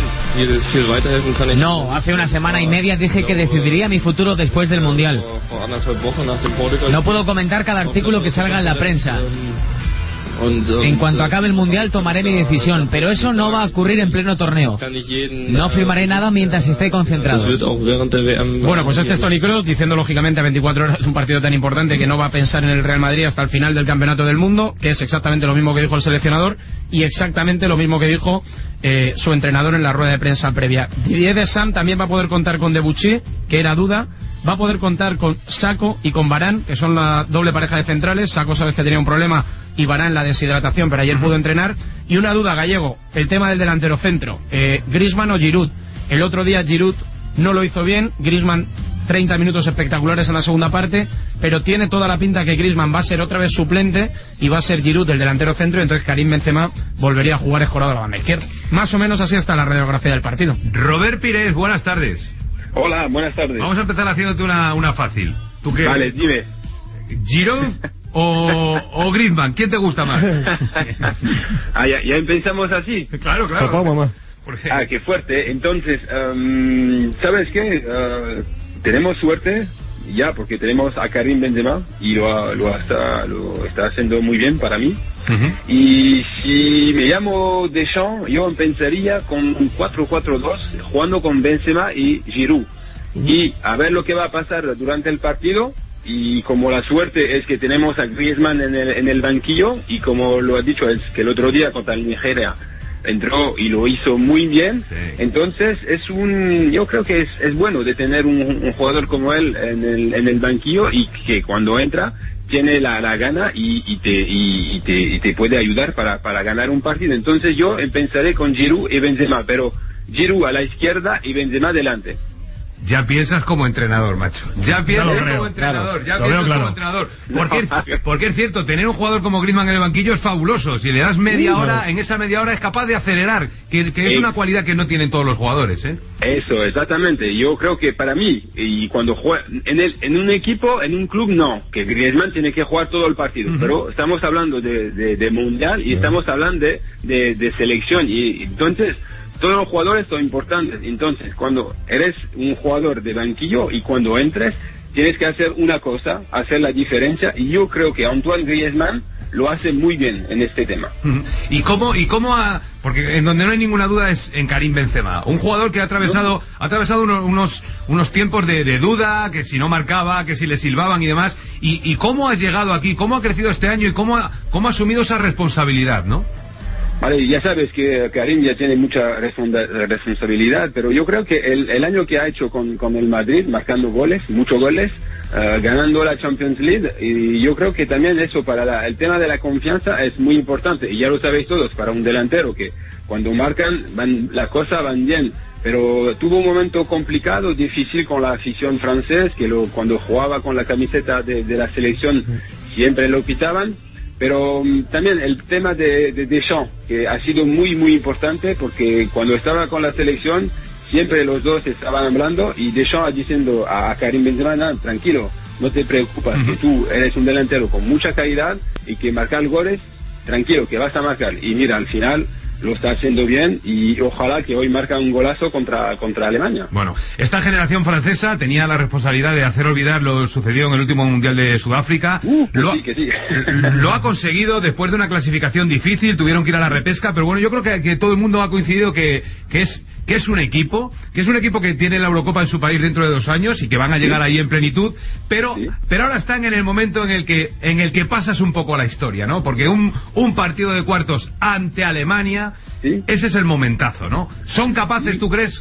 No, hace una semana y media dije que decidiría mi futuro después del Mundial. No puedo comentar cada artículo que salga en la prensa. En cuanto acabe el Mundial tomaré mi decisión, pero eso no va a ocurrir en pleno torneo. No firmaré nada mientras esté concentrado. Bueno, pues este es Toni Kroos diciendo lógicamente a veinticuatro horas de un partido tan importante que no va a pensar en el Real Madrid hasta el final del Campeonato del Mundo, que es exactamente lo mismo que dijo el seleccionador y exactamente lo mismo que dijo eh, su entrenador en la rueda de prensa previa. Didier Deschamps también va a poder contar con Debuchy, que era duda. Va a poder contar con Sako y con Varane, que son la doble pareja de centrales. Sako sabes que tenía un problema y Varane la deshidratación, pero ayer pudo entrenar. Y una duda, Gallego, el tema del delantero centro, eh, Griezmann o Giroud. El otro día Giroud no lo hizo bien, Griezmann treinta minutos espectaculares en la segunda parte, pero tiene toda la pinta que Griezmann va a ser otra vez suplente y va a ser Giroud el delantero centro, y entonces Karim Benzema volvería a jugar escorado a la banda izquierda. Más o menos así está la radiografía del partido. Robert Pires, buenas tardes. Hola, buenas tardes. Vamos a empezar haciéndote una, una fácil. ¿Tú qué? Vale, dime. ¿Giroud o, o Griezmann? ¿Quién te gusta más? ah, ya, ya empezamos así. Claro, claro. Papá, mamá. Ah, qué fuerte. Entonces, um, ¿sabes qué? Uh, tenemos suerte ya, porque tenemos a Karim Benzema y lo, lo, está, lo está haciendo muy bien para mí. Uh-huh. Y si me llamo Deschamps, yo empezaría con un cuatro cuatro dos, jugando con Benzema y Giroud. Uh-huh. Y a ver lo que va a pasar durante el partido. Y como la suerte es que tenemos a Griezmann en el, en el banquillo, y como lo has dicho, es que el otro día contra el Nigeria entró y lo hizo muy bien, sí. Entonces es un, yo creo que es, es bueno de tener un, un jugador como él en el, en el banquillo, y que cuando entra tiene la, la gana y, y, te, y, y, te, y te puede ayudar para, para ganar un partido. Entonces yo empezaré con Giroud y Benzema, pero Giroud a la izquierda y Benzema delante. Ya piensas como entrenador, macho. Ya piensas creo, como entrenador. Claro, ya lo piensas veo claro. como entrenador. Porque, es, porque es cierto, tener un jugador como Griezmann en el banquillo es fabuloso. Si le das media hora, en esa media hora es capaz de acelerar, que, que es sí. una cualidad que no tienen todos los jugadores, ¿eh? Eso, exactamente. Yo creo que para mí, y cuando juega en el, en un equipo, en un club, no, que Griezmann tiene que jugar todo el partido. Uh-huh. Pero estamos hablando de, de, de mundial y uh-huh. estamos hablando de, de, de selección, y entonces todos los jugadores son importantes. Entonces, cuando eres un jugador de banquillo y cuando entres, tienes que hacer una cosa, hacer la diferencia, y yo creo que Antoine Griezmann lo hace muy bien en este tema. ¿Y cómo, y cómo ha, porque en donde no hay ninguna duda es en Karim Benzema, un jugador que ha atravesado, ha atravesado unos, unos, unos tiempos de, de duda, que si no marcaba, que si le silbaban y demás, y, y cómo has llegado aquí, cómo ha crecido este año y cómo ha, cómo ha asumido esa responsabilidad, ¿no? Vale, ya sabes que Karim ya tiene mucha responsabilidad, pero yo creo que el, el año que ha hecho con, con el Madrid, marcando goles, muchos goles, uh, ganando la Champions League, y yo creo que también eso para la, el tema de la confianza es muy importante, y ya lo sabéis todos, para un delantero que cuando marcan, van, las cosas van bien, pero tuvo un momento complicado, difícil con la afición francesa, que lo, cuando jugaba con la camiseta de, de la selección siempre lo pitaban. Pero um, también el tema de, de Deschamps, que ha sido muy muy importante, porque cuando estaba con la selección siempre los dos estaban hablando y Deschamps diciendo a, a Karim Benzema, nah, tranquilo, no te preocupes, uh-huh. que tú eres un delantero con mucha calidad y que marcar goles, tranquilo, que vas a marcar. Y mira, al final lo está haciendo bien y ojalá que hoy marca un golazo contra contra Alemania. Bueno, esta generación francesa tenía la responsabilidad de hacer olvidar lo sucedido en el último Mundial de Sudáfrica. Uh, lo, sí, que sí. lo ha conseguido después de una clasificación difícil, tuvieron que ir a la repesca, pero bueno, yo creo que, que todo el mundo ha coincidido que, que es que es un equipo, que es un equipo que tiene la Eurocopa en su país dentro de dos años y que van a llegar ahí en plenitud, pero sí. pero ahora están en el momento en el que en el que pasas un poco a la historia, ¿no? Porque un un partido de cuartos ante Alemania, ¿sí? Ese es el momentazo, ¿no? ¿Son capaces, sí. tú crees?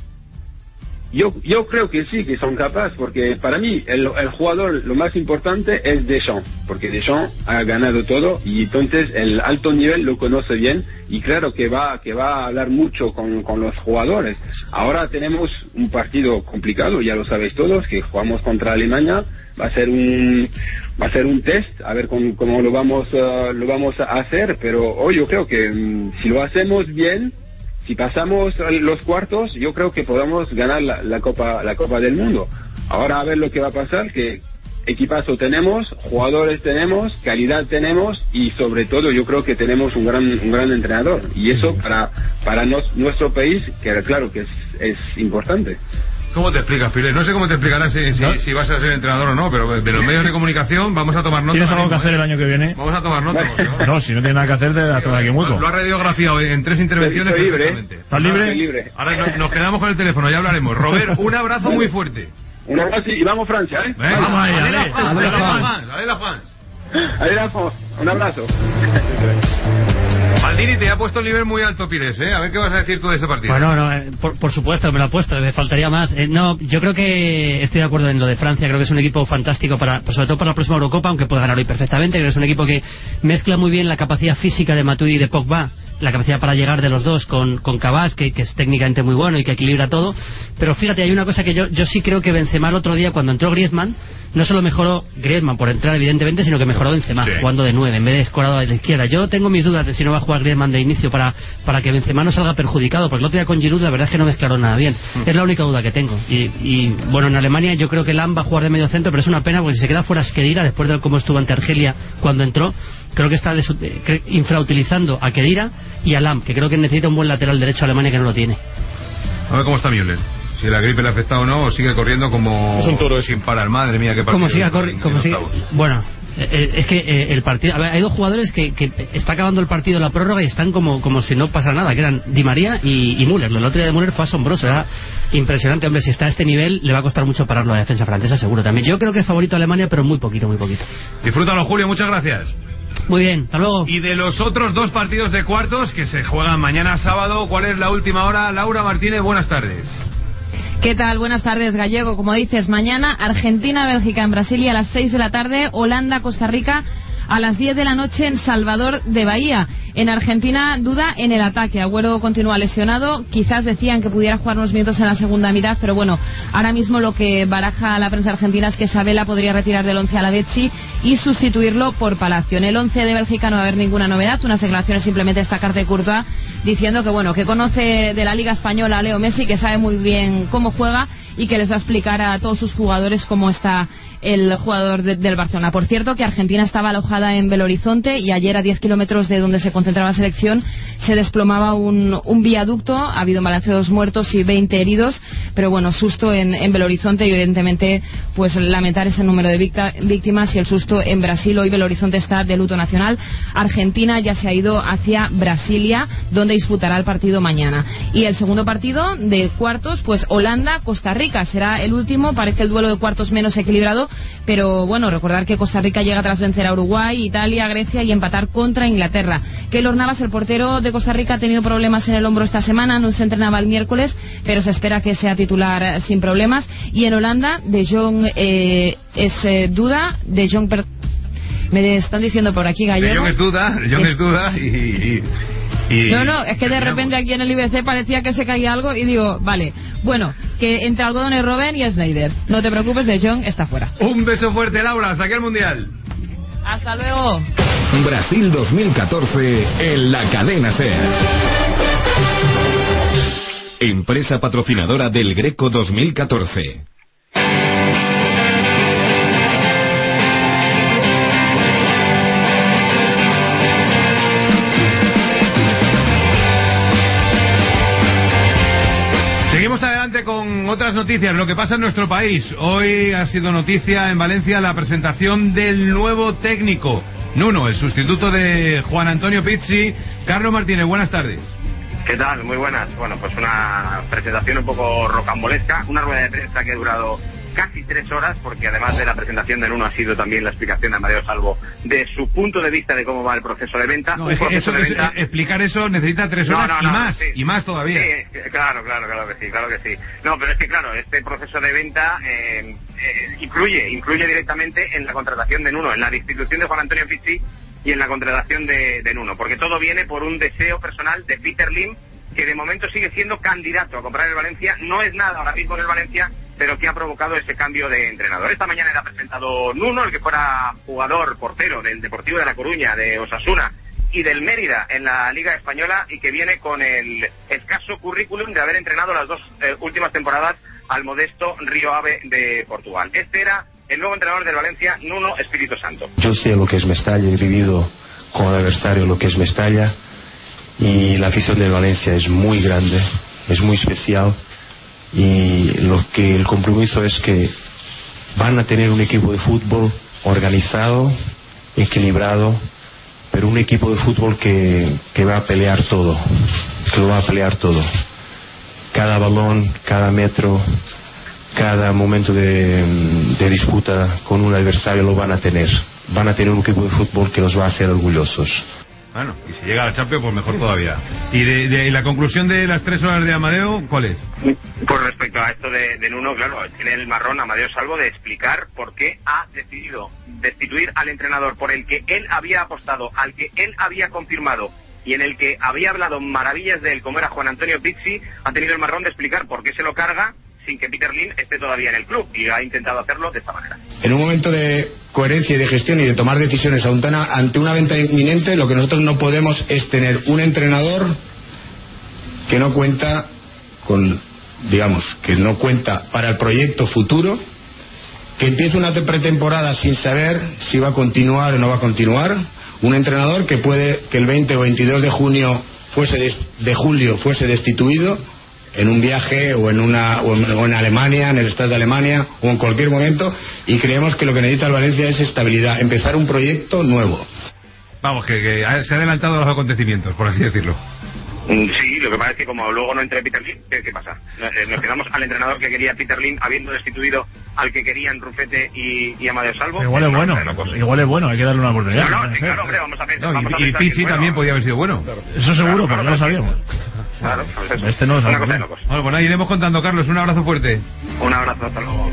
Yo yo creo que sí, que son capaces, porque para mí el, el jugador lo más importante es Deschamps, porque Deschamps ha ganado todo y entonces el alto nivel lo conoce bien y claro que va que va a hablar mucho con, con los jugadores. Ahora tenemos un partido complicado, ya lo sabéis todos, que jugamos contra Alemania, va a ser un va a ser un test, a ver cómo, cómo lo vamos uh, lo vamos a hacer, pero hoy yo creo que um, si lo hacemos bien, si pasamos los cuartos, yo creo que podamos ganar la, la Copa la Copa del Mundo. Ahora a ver lo que va a pasar, que equipazo tenemos, jugadores tenemos, calidad tenemos y sobre todo yo creo que tenemos un gran un gran entrenador y eso para para nos, nuestro país, que claro que es, es importante. ¿Cómo te explicas, Piles? No sé cómo te explicarás si, si, ¿no? si vas a ser entrenador o no, pero de los medios de comunicación vamos a tomar nota. ¿Tienes algo que mismo, hacer ¿eh? el año que viene? Vamos a tomar nota. ¿no? no, si no tienes nada que hacer, te la tomas aquí mutuo. Lo ha radiografiado en tres intervenciones. Estoy libre. ¿Estás libre? Estoy libre. Ahora nos, nos quedamos con el teléfono, ya hablaremos. Robert, un abrazo muy fuerte. Un abrazo y vamos Francia, ¿eh? Venga, vamos ahí, a ver. a ver, A Juan. Un abrazo. Maldini te ha puesto el nivel muy alto, Pires, ¿eh? A ver qué vas a decir tú de ese partido. Bueno, no, eh, por, por supuesto, me lo ha puesto, me faltaría más. Eh, no, yo creo que estoy de acuerdo en lo de Francia, creo que es un equipo fantástico, para, sobre todo para la próxima Eurocopa, aunque puede ganar hoy perfectamente. Creo que es un equipo que mezcla muy bien la capacidad física de Matuidi y de Pogba, la capacidad para llegar de los dos con, con Cabas, que, que es técnicamente muy bueno y que equilibra todo. Pero fíjate, hay una cosa que yo, yo sí creo que Benzema el otro día, cuando entró Griezmann, no solo mejoró Griezmann por entrar evidentemente, sino que mejoró Benzema, sí. jugando de nueve en vez de escorado a la izquierda. Yo tengo mis dudas de si no va a jugar Griezmann de inicio para, para que Benzema no salga perjudicado, porque el otro día con Giroud la verdad es que no mezclaron nada bien. Mm. Es la única duda que tengo. Y, y bueno, en Alemania yo creo que Lam va a jugar de medio centro, pero es una pena porque si se queda fuera Khedira, después de cómo estuvo ante Argelia cuando entró, creo que está desu- eh, infrautilizando a Khedira y a Lam, que creo que necesita un buen lateral derecho a Alemania que no lo tiene. A ver cómo está Müller. Si la gripe le ha afectado o no, o sigue corriendo como es un toro sin parar. Madre mía, qué partido. Como siga corriendo, como siga... Bueno, eh, es que eh, el partido... A ver, hay dos jugadores que, que está acabando el partido la prórroga y están como, como si no pasara nada, que eran Di María y, y Müller. El otro día de Müller fue asombroso, era impresionante. Hombre, si está a este nivel, le va a costar mucho pararlo a la defensa francesa, seguro también. Yo creo que es favorito a Alemania, pero muy poquito, muy poquito. Disfrútalo, Julio, muchas gracias. Muy bien, hasta luego. Y de los otros dos partidos de cuartos que se juegan mañana sábado, ¿cuál es la última hora? Laura Martínez, buenas tardes. ¿Qué tal? Buenas tardes, Gallego. Como dices, mañana Argentina-Bélgica en Brasilia a las seis de la tarde, Holanda-Costa Rica a las diez de la noche en Salvador de Bahía. En Argentina, duda en el ataque. Agüero continúa lesionado. Quizás decían que pudiera jugar unos minutos en la segunda mitad, pero bueno, ahora mismo lo que baraja la prensa argentina es que Sabella podría retirar del once a Lavezzi y sustituirlo por Palacio. En el once de Bélgica no va a haber ninguna novedad. Unas declaraciones simplemente destacar de Courtois diciendo que bueno, que conoce de la Liga Española a Leo Messi, que sabe muy bien cómo juega y que les va a explicar a todos sus jugadores cómo está el jugador de, del Barcelona. Por cierto, que Argentina estaba alojada en Belo Horizonte y ayer a diez kilómetros de donde se concentraba la selección se desplomaba un, un viaducto. Ha habido un balance de dos muertos y veinte heridos, pero bueno, susto en, en Belo Horizonte y evidentemente pues lamentar ese número de victa, víctimas y el susto en Brasil. Hoy Belo Horizonte está de luto nacional. Argentina ya se ha ido hacia Brasilia, donde disputará el partido mañana. Y el segundo partido de cuartos, pues Holanda, Costa Rica, será el último. Parece el duelo de cuartos menos equilibrado, pero bueno, recordar que Costa Rica llega tras vencer a Uruguay, Italia, Grecia y empatar contra Inglaterra. Keylor Navas, el portero de Costa Rica ha tenido problemas en el hombro esta semana, no se entrenaba el miércoles, pero se espera que sea titular sin problemas. Y en Holanda, De Jong eh, es eh, duda, De Jong... Per... Me están diciendo por aquí, Gallego. De Jong es duda, De Jong es duda y... y... Y no, no, es que de repente aquí en el I B C parecía que se caía algo y digo, vale, bueno, que entre Algodón y Robben y Sneijder. No te preocupes, De Jong está fuera. Un beso fuerte, Laura, hasta aquí el Mundial. Hasta luego. Brasil dos mil catorce en la cadena SER. Empresa patrocinadora del Greco dos mil catorce. Seguimos adelante con otras noticias, lo que pasa en nuestro país. Hoy ha sido noticia en Valencia la presentación del nuevo técnico, Nuno, el sustituto de Juan Antonio Pizzi. Carlos Martínez, buenas tardes. ¿Qué tal? Muy buenas. Bueno, pues una presentación un poco rocambolesca, una rueda de prensa que ha durado casi tres horas, porque además de la presentación de Nuno ha sido también la explicación de Amadeo Salvo de su punto de vista de cómo va el proceso de venta. No, un es que proceso eso, de venta... es, explicar eso necesita tres horas no, no, y no, más, sí. y más todavía. Sí, claro, claro, claro que sí, claro que sí. No, pero es que claro, este proceso de venta eh, eh, incluye, incluye directamente en la contratación de Nuno, en la destitución de Juan Antonio Pizzi y en la contratación de, de Nuno, porque todo viene por un deseo personal de Peter Lim, que de momento sigue siendo candidato a comprar el Valencia. No es nada ahora mismo en el Valencia, pero que ha provocado ese cambio de entrenador. Esta mañana era presentado Nuno, el que fuera jugador portero del Deportivo de La Coruña, de Osasuna y del Mérida en la Liga Española, y que viene con el escaso currículum de haber entrenado las dos eh, últimas temporadas al modesto Río Ave de Portugal. Este era el nuevo entrenador del Valencia, Nuno Espíritu Santo. Yo sé lo que es Mestalla, he vivido con el adversario lo que es Mestalla, y la afición del Valencia es muy grande, es muy especial, y lo que el compromiso es que van a tener un equipo de fútbol organizado, equilibrado, pero un equipo de fútbol que, que va a pelear todo, que lo va a pelear todo, cada balón, cada metro, cada momento de, de disputa con un adversario lo van a tener, van a tener un equipo de fútbol que los va a hacer orgullosos. Bueno, y si llega a la Champions, pues mejor todavía. ¿Y de, de, la conclusión de las tres horas de Amadeo, cuál es? Pues respecto a esto de, de Nuno, claro, tiene el marrón Amadeo Salvo de explicar por qué ha decidido destituir al entrenador por el que él había apostado, al que él había confirmado y en el que había hablado maravillas de él, como era Juan Antonio Pizzi. Ha tenido el marrón de explicar por qué se lo carga sin que Peter Lim esté todavía en el club, y ha intentado hacerlo de esta manera. En un momento de coherencia y de gestión y de tomar decisiones ante una venta inminente, lo que nosotros no podemos es tener un entrenador que no cuenta con, digamos, que no cuenta para el proyecto futuro, que empiece una pretemporada sin saber si va a continuar o no va a continuar, un entrenador que puede que el veinte o veintidós de junio fuese de, de julio fuese destituido en un viaje o en una o en, o en Alemania, en el estado de Alemania o en cualquier momento, y creemos que lo que necesita el Valencia es estabilidad, empezar un proyecto nuevo. Vamos, que, que se ha adelantado a los acontecimientos, por así decirlo. Sí, lo que pasa es que como luego no entre Peter Lim, ¿qué, qué pasa? Nos quedamos al entrenador que quería Peter Lim, habiendo destituido al que querían Rufete y, y Amadeo Salvo. Igual es bueno, igual es bueno, hay que darle una oportunidad. No, no, sí, claro, hombre, vamos a ver. No, vamos y a y Pizzi bueno, también podía haber sido bueno. Eso seguro, claro, pero claro, no lo sabíamos. Claro, pues eso. Este no lo Una cosa de sabíamos. locos. Bueno, pues ahí iremos contando, Carlos. Un abrazo fuerte. Un abrazo, hasta luego.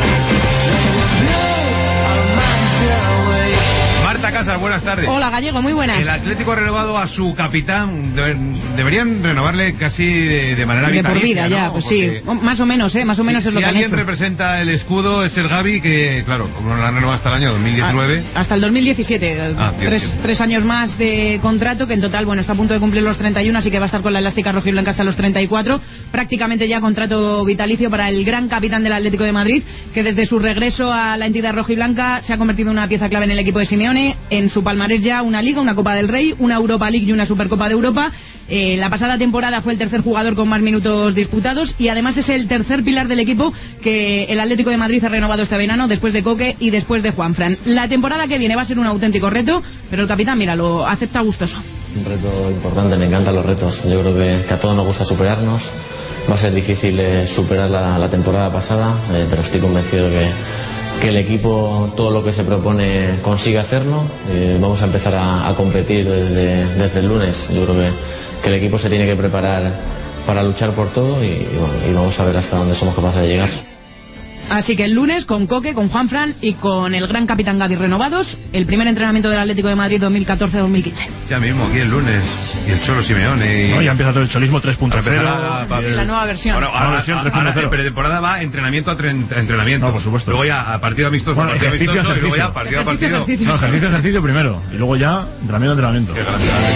Marta Casas, buenas tardes. Hola, Gallego, muy buenas. El Atlético ha renovado a su capitán. Deberían renovarle casi de, de manera De por vitalicia, vida, ya, ¿no? pues Porque sí. Más o menos, ¿eh? Más o menos si, es lo si que han alguien hecho. representa el escudo es el Gavi, que, claro, como lo han renovado hasta el año dos mil diecinueve. Ah, hasta el dos mil diecisiete. Ah, tres, tres años más de contrato, que en total, bueno, está a punto de cumplir los treinta y uno, así que va a estar con la elástica rojiblanca hasta los treinta y cuatro. Prácticamente ya contrato vitalicio para el gran capitán del Atlético de Madrid, que desde su regreso a la entidad rojiblanca se ha convertido en una pieza clave en el equipo de Simeone. En su palmarés ya una Liga, una Copa del Rey, una Europa League y una Supercopa de Europa. Eh, la pasada temporada fue el tercer jugador con más minutos disputados, y además es el tercer pilar del equipo que el Atlético de Madrid ha renovado este verano, después de Coque y después de Juanfran. La temporada que viene va a ser un auténtico reto, pero el capitán, mira, lo acepta gustoso. Un reto importante, me encantan los retos. Yo creo que, que a todos nos gusta superarnos. Va a ser difícil eh, superar la, la temporada pasada, eh, pero estoy convencido que, que el equipo todo lo que se propone consiga hacerlo. Eh, vamos a empezar a, a competir desde, desde el lunes. Yo creo que, que el equipo se tiene que preparar para luchar por todo y, y, bueno, y vamos a ver hasta dónde somos capaces de llegar. Así que el lunes con Coque, con Juanfran y con el gran capitán Gavi renovados, el primer entrenamiento del Atlético de Madrid dos mil catorce dos mil quince. Ya mismo, aquí el lunes. Y el Cholo Simeone. Y... No, ya empieza todo el cholismo tres punto cero. La nueva versión. Bueno, ahora, versión tres punto cero. Ahora, pretemporada va entrenamiento a tren, entrenamiento. No, por supuesto. Luego ya a partido amistoso. Bueno, partido ejercicio, amistoso ejercicio. Y luego ya partido a partido. Ejercicio, no, ejercicio, ejercicio primero. Y luego ya entrenamiento, entrenamiento. Qué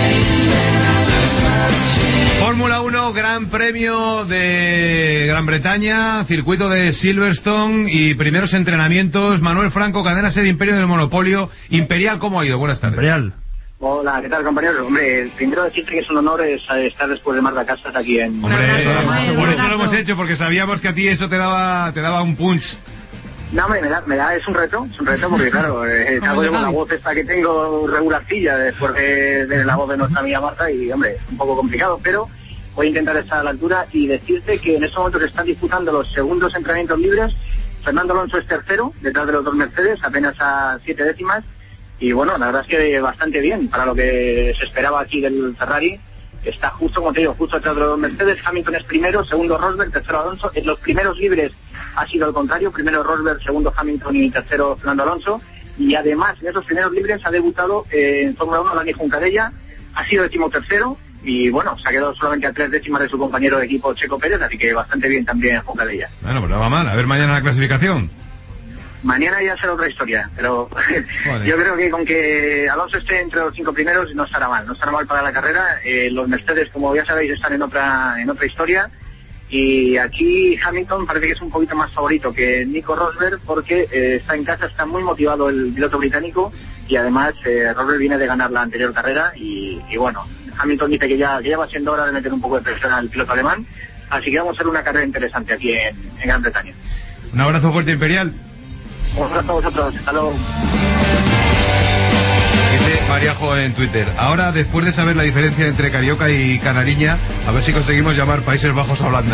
Fórmula uno, Gran Premio de Gran Bretaña, circuito de Silverstone y primeros entrenamientos. Manuel Franco, cadena SER Imperio del Monopolio. Imperial, ¿cómo ha ido? Buenas tardes. Imperial. Hola, ¿qué tal, compañeros? Hombre, primero decirte que es un honor estar después de Marta Casas aquí en... Hombre, por eso lo hemos hecho, porque sabíamos que a ti eso te daba te daba un punch. No, hombre, me da, me da, es un reto, es un reto porque, claro, eh, hago yo con la voz esta que tengo regularcilla después de, de la voz de nuestra amiga Marta y, hombre, es un poco complicado, pero voy a intentar estar a la altura y decirte que en estos momentos están disputando los segundos entrenamientos libres. Fernando Alonso es tercero, detrás de los dos Mercedes, apenas a siete décimas, y bueno, la verdad es que bastante bien para lo que se esperaba aquí del Ferrari. Está justo, como te digo, justo detrás de los dos Mercedes. Hamilton es primero, segundo Rosberg, tercero Alonso. En los primeros libres ha sido al contrario, primero Rosberg, segundo Hamilton y tercero Fernando Alonso. Y además, en esos primeros libres ha debutado eh, en Fórmula uno Dani Juncadella, ha sido decimotercero y bueno, se ha quedado solamente a tres décimas de su compañero de equipo Checo Pérez, así que bastante bien también Juncadella. Bueno, pues no va mal, a ver mañana la clasificación. Mañana ya será otra historia, pero yo creo que con que Alonso esté entre los cinco primeros no estará mal, no estará mal para la carrera. Eh, los Mercedes, como ya sabéis, están en otra en otra historia y aquí Hamilton parece que es un poquito más favorito que Nico Rosberg porque eh, está en casa, está muy motivado el piloto británico y además eh, Rosberg viene de ganar la anterior carrera y, y bueno, Hamilton dice que ya, que ya va siendo hora de meter un poco de presión al piloto alemán, así que vamos a hacer una carrera interesante aquí en, en Gran Bretaña. Un abrazo fuerte, Imperial. Un abrazo a vosotros, hasta luego. Dice Mariajo en Twitter: ahora, después de saber la diferencia entre Carioca y Canariña, a ver si conseguimos llamar Países Bajos a Holanda.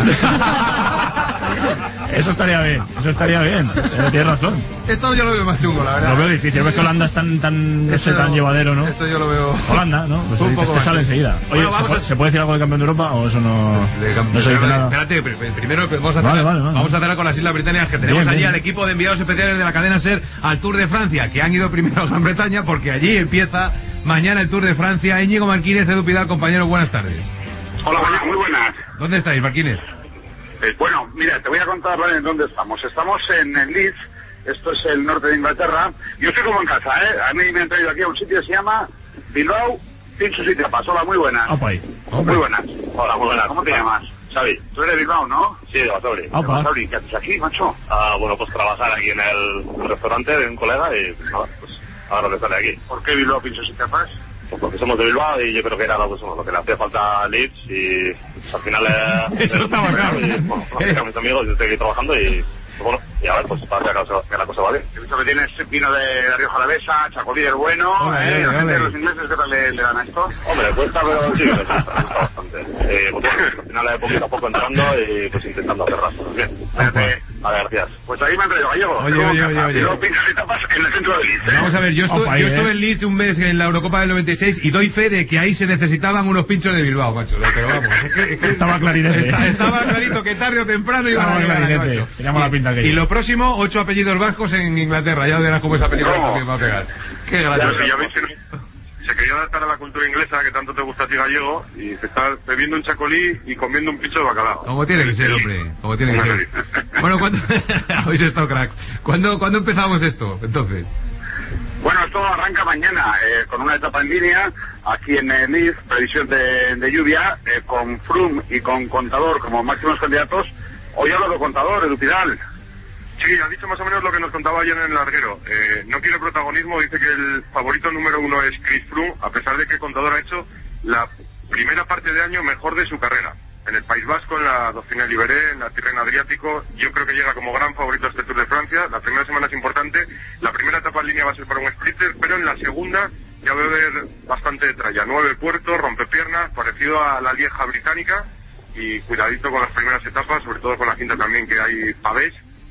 Eso estaría bien, eso estaría bien. Eh, tienes razón. Esto yo lo veo más chungo, la verdad. Lo veo difícil, ves que Holanda es tan, tan, no sé, tan llevadero, ¿no? Esto yo lo veo... Holanda, ¿no? Pues un dices, poco te sale más. enseguida. Oye, Bueno, ¿se, vamos puede, a... ¿se puede decir algo de campeón de Europa o eso no, de campeón, no se dice nada? Espérate, primero vamos a hacer, vale, vale, vale. vamos a hacer con las Islas Británicas, que tenemos Bien, allí bien. al equipo de enviados especiales de la cadena SER al Tour de Francia, que han ido primero a Gran Bretaña porque allí empieza mañana el Tour de Francia. Íñigo Marquínez, Edu Pidal, compañeros, buenas tardes. Hola, buenas, muy buenas. ¿Dónde estáis, Marquínez? Eh, bueno, mira, te voy a contar ¿vale? en dónde estamos. Estamos en el Leeds, esto es el norte de Inglaterra. Yo estoy como en casa, ¿eh? A mí me han traído aquí a un sitio que se llama Bilbao Pinchos y Tapas. Hola, muy buenas. Opa ahí. Muy buenas. Hola, muy buenas. ¿Cómo te llamas? Xavi. Tú eres de Bilbao, ¿no? Sí, de Basauri. Opa. ¿De Basauri? ¿Qué haces aquí, macho? Ah, bueno, pues trabajar aquí en el restaurante de un colega y pues nada, pues ahora que sale aquí. ¿Por qué Bilbao Pinchos y Tapas? Pues porque somos de Bilbao y yo creo que era pues, lo que le hacía falta a Leeds y pues, al final eh, Eso estaba claro. Y, bueno, conocí a mis amigos, yo estoy aquí trabajando y pues, bueno, y a ver, pues para que la cosa, que la cosa va bien. He visto que tienes vino de Rioja Alavesa, Chacolí bueno, Ole, ¿eh? La ole. gente de los ingleses, ¿qué tal le, le dan a esto? Hombre, cuesta, pero sí, me gusta, me gusta bastante. Eh, pues bueno, al final de poquito a poco entrando y pues intentando hacer las cosas bien. Espérate. Vale, gracias. Pues ahí me han traído gallego. Oye, oye, oye, oye. Y luego pinchos y tapas en el centro de Leeds, ¿eh? Vamos a ver, yo estuve, Opa, ahí, yo estuve eh. en Leeds un mes en la Eurocopa del noventa y seis y doy fe de que ahí se necesitaban unos pinchos de Bilbao, macho. Pero vamos, es que, es que Estaba clarinete. Está- estaba clarito que tarde o temprano iban a Estaba llegar ahí, clarinete. macho. Teníamos la pinta que Y iba. lo próximo, ocho apellidos vascos en Inglaterra. Ya verás cómo esa película ¿Cómo? también va a pegar. Qué Ya, gracioso. ya veis que no- se quería adaptar a la cultura inglesa que tanto te gusta a ti gallego y se está bebiendo un chacolí y comiendo un pincho de bacalao. Como tiene que ser, hombre. Como tiene que ser. Bueno, ¿cuándo... habéis estado cracks. ¿Cuándo, ¿Cuándo empezamos esto, entonces? Bueno, esto arranca mañana eh, con una etapa en línea aquí en el Leeds, previsión de, de lluvia, eh, con Froome y con Contador como máximos candidatos. Hoy hablo de Contador, Edu Pidal. Sí, ha dicho más o menos lo que nos contaba ayer en el larguero. Eh, no quiere protagonismo, dice que el favorito número uno es Chris Froome, a pesar de que Contador ha hecho la primera parte de año mejor de su carrera. En el País Vasco, en la Dauphiné Libéré, en la Tirreno Adriático, yo creo que llega como gran favorito a este Tour de Francia. La primera semana es importante, la primera etapa en línea va a ser para un sprinter, pero en la segunda ya va a haber bastante tralla. Nueve puertos, rompepiernas, parecido a la Lieja británica, y cuidadito con las primeras etapas, sobre todo con la quinta también, que hay pavés,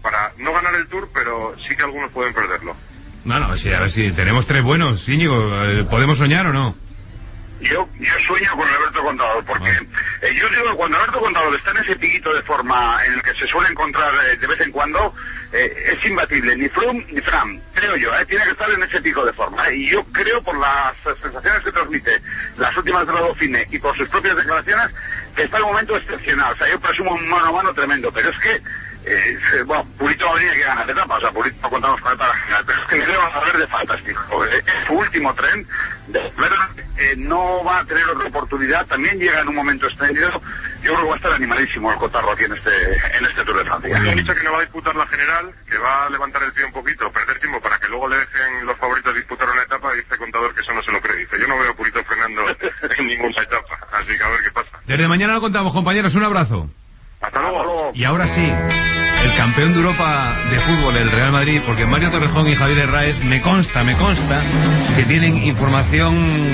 para no ganar el Tour, pero sí que algunos pueden perderlo. Bueno, sí, a ver si tenemos tres buenos, Íñigo, ¿podemos soñar o no? Yo, yo sueño con Alberto Contador, porque eh, yo digo que cuando Alberto Contador está en ese piquito de forma en el que se suele encontrar eh, de vez en cuando, eh, es imbatible, ni Froome ni Fram, creo yo, eh, tiene que estar en ese pico de forma. Eh, y yo creo, por las sensaciones que transmite las últimas de la Dauphiné y por sus propias declaraciones, que está en un momento excepcional. O sea, yo presumo un mano a mano tremendo, pero es que Eh, bueno, Purito va a venir que ganar etapa, o sea, Purito no contamos con él para general, pero es que le van a ver de fantástico. Eh, es su último tren, de verdad, eh, no va a tener otra oportunidad, también llega en un momento espléndido. Yo creo que va a estar animalísimo el Cotarro aquí en este en este Tour de Francia. Me han dicho que no va a disputar la general, que va a levantar el pie un poquito, perder tiempo para que luego le dejen los favoritos disputar una etapa, y dice Contador que eso no se lo cree. Dice, yo no veo a Purito frenando en ninguna etapa, así que a ver qué pasa. Desde mañana lo contamos, compañeros, un abrazo. Hasta luego. Y ahora sí, el campeón de Europa de fútbol, el Real Madrid, porque Mario Torrejón y Javier Herráez, me consta, me consta, que tienen información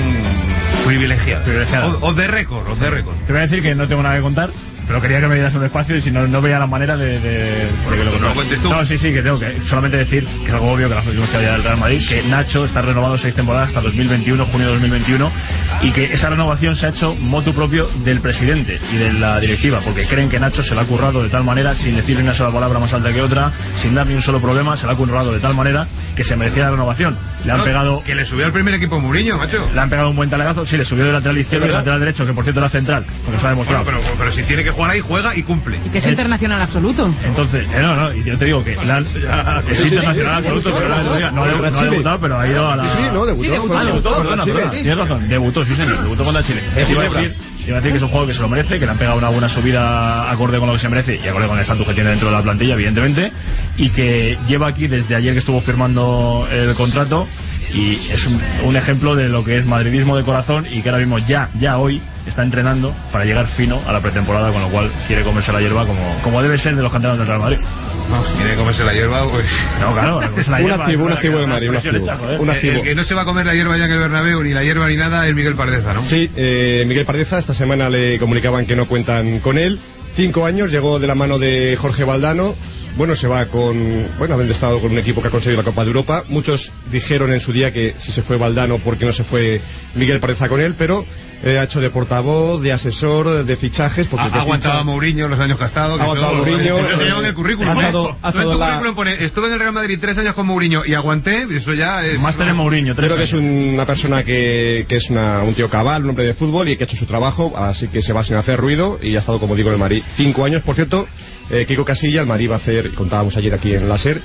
privilegiada. privilegiada. O, o de récord, o de récord. Te voy a decir que no tengo nada que contar, pero quería que me dieras un espacio y si no, no veía la manera de, de, de que lo, no lo cuentes tú. No, sí, sí, que tengo que solamente decir, que es algo obvio, que la próxima que del Real Madrid, que Nacho está renovado seis temporadas hasta dos mil veintiuno, junio de dos mil veintiuno, y que esa renovación se ha hecho motu propio del presidente y de la directiva, porque creen que Nacho se la ha currado de tal manera, sin decirle una sola palabra más alta que otra, sin dar ni un solo problema, se la ha currado de tal manera que se merecía la renovación. Le han no, pegado... Que le subió al primer equipo Mourinho, macho. Le han pegado un buen talagazo, sí, le subió de lateral izquierdo y de lateral derecho, que por cierto era central, porque se ha demostrado. Bueno, pero, pero si tiene que jugar ahí, juega y cumple. Y que es internacional absoluto. Entonces, eh, no, no, y yo te digo que la, es internacional absoluto, pero la, no, no, no ha debutado, pero ha ido a la... Sí, sí, no, debutó. Sí, debutó, ah, debutó, perdona, perdona, tienes razón, debutó, sí señor, debutó contra Chile. Iba a decir, iba a decir que es un juego que se lo merece, que le han pegado una buena subida acorde con lo que se merece y acorde con el estatus que tiene dentro de la plantilla, evidentemente, y que lleva aquí desde ayer que estuvo firmando el contrato, y es un, un ejemplo de lo que es madridismo de corazón, y que ahora mismo ya, ya hoy está entrenando para llegar fino a la pretemporada, con lo cual quiere comerse la hierba como, como debe ser de los canteranos del Real Madrid. No, si quiere comerse la hierba, pues... No, claro, comerse la hierba, un activo, un activo de Madrid, un activo. Un activo. El que no se va a comer la hierba ya en el Bernabéu, ni la hierba ni nada, es Miguel Pardeza, ¿no? Sí, eh, Miguel Pardeza, esta semana le comunicaban que no cuentan con él. Cinco años, llegó de la mano de Jorge Valdano. Bueno, se va con, bueno, habiendo estado con un equipo que ha conseguido la Copa de Europa. Muchos dijeron en su día que si se fue Valdano, ¿por qué no se fue Miguel Pardeza con él? Pero eh, ha hecho de portavoz, de asesor, de fichajes. Porque ha aguantado a Mourinho los años que ha estado. Ha aguantado a Mourinho. Eso se llama en el currículum. Ha estado, ha estado en tu la... currículum pone, estuve en el Real Madrid tres años con Mourinho y aguanté, eso ya es... Máster en Mourinho, tres Creo que años. es una persona que, que es una, un tío cabal, un hombre de fútbol y que ha hecho su trabajo, así que se va sin hacer ruido y ha estado, como digo, en el Madrid cinco años. Por cierto, eh, Kiko Casilla, el Madrid va a hacer, contábamos ayer aquí en la SER,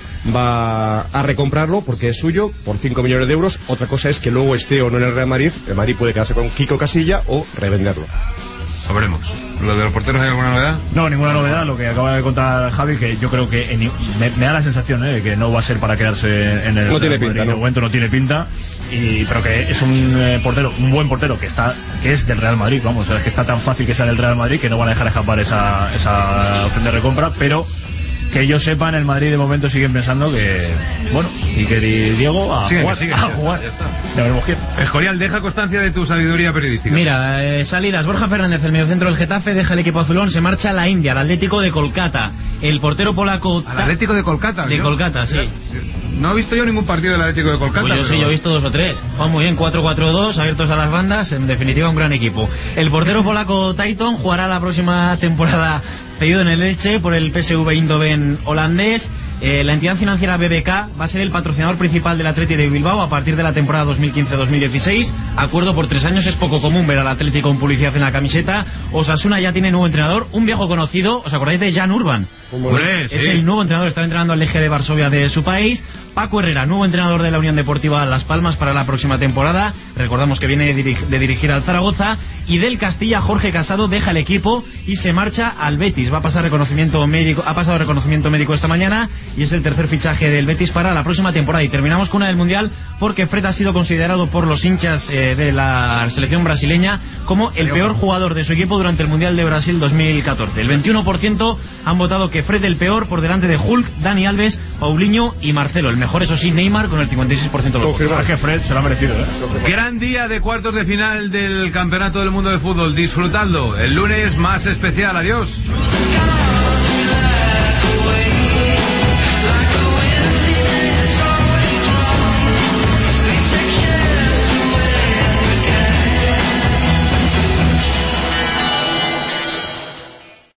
va a recomprarlo porque es suyo por cinco millones de euros. Otra cosa es que luego esté o no en el Real Madrid, el Madrid puede quedarse con Kiko Casilla o revenderlo. Sabremos. ¿Lo de los porteros hay alguna novedad? No, ninguna novedad. Lo que acaba de contar Javi, que yo creo que en, me, me da la sensación eh, de que no va a ser para quedarse en el no tiene Madrid. pinta, En ¿no? el momento no tiene pinta, y, pero que es un eh, portero, un buen portero que está que es del Real Madrid, vamos, o sea, es que está tan fácil que sea del Real Madrid que no van a dejar escapar esa, esa opción de recompra, pero que yo sepa, en el Madrid de momento siguen pensando que, bueno, y que Diego a Sigue, jugar, sigue, a ya jugar. está, ya está. Ya veremos quién. Escorial, deja constancia de tu sabiduría periodística. Mira, eh, salidas. Borja Fernández, el mediocentro del Getafe, deja el equipo azulón, se marcha a la India, al Atlético de Kolkata. El portero polaco... Al Atlético de Kolkata. De yo, Kolkata, sí. No he visto yo ningún partido del Atlético de Kolkata. Pues yo pero... sí, yo he visto dos o tres. Juegan muy bien, cuatro cuatro dos, abiertos a las bandas, en definitiva un gran equipo. El portero polaco Taiton jugará la próxima temporada cedido en el Elche por el P S V Eindhoven holandés. Eh, la entidad financiera B B K va a ser el patrocinador principal del Atlético de Bilbao a partir de la temporada dos mil quince dos mil dieciséis. Acuerdo por tres años, es poco común ver al Atlético con publicidad en la camiseta. Osasuna ya tiene nuevo entrenador, un viejo conocido. ¿Os acordáis de Jan Urban? Hombre, Es sí. el nuevo entrenador, está entrenando al Legia de Varsovia de su país. Paco Herrera, nuevo entrenador de la Unión Deportiva Las Palmas para la próxima temporada. Recordamos que viene de, dirig de dirigir al Zaragoza. Y del Castilla, Jorge Casado deja el equipo y se marcha al Betis. Va a pasar reconocimiento médico, ha pasado reconocimiento médico esta mañana y es el tercer fichaje del Betis para la próxima temporada. Y terminamos con una del Mundial porque Fred ha sido considerado por los hinchas eh, de la selección brasileña como el peor jugador de su equipo durante el Mundial de Brasil dos mil catorce. El veintiuno por ciento han votado que Fred el peor, por delante de Hulk, Dani Alves, Paulinho y Marcelo. El mejor, eso sí, Neymar con el cincuenta y seis por ciento de los votos. Es que Fred se lo ha merecido, ¿eh? Gran día de cuartos de final del Campeonato del Mundo de Fútbol. Disfrutadlo. El lunes más especial. Adiós.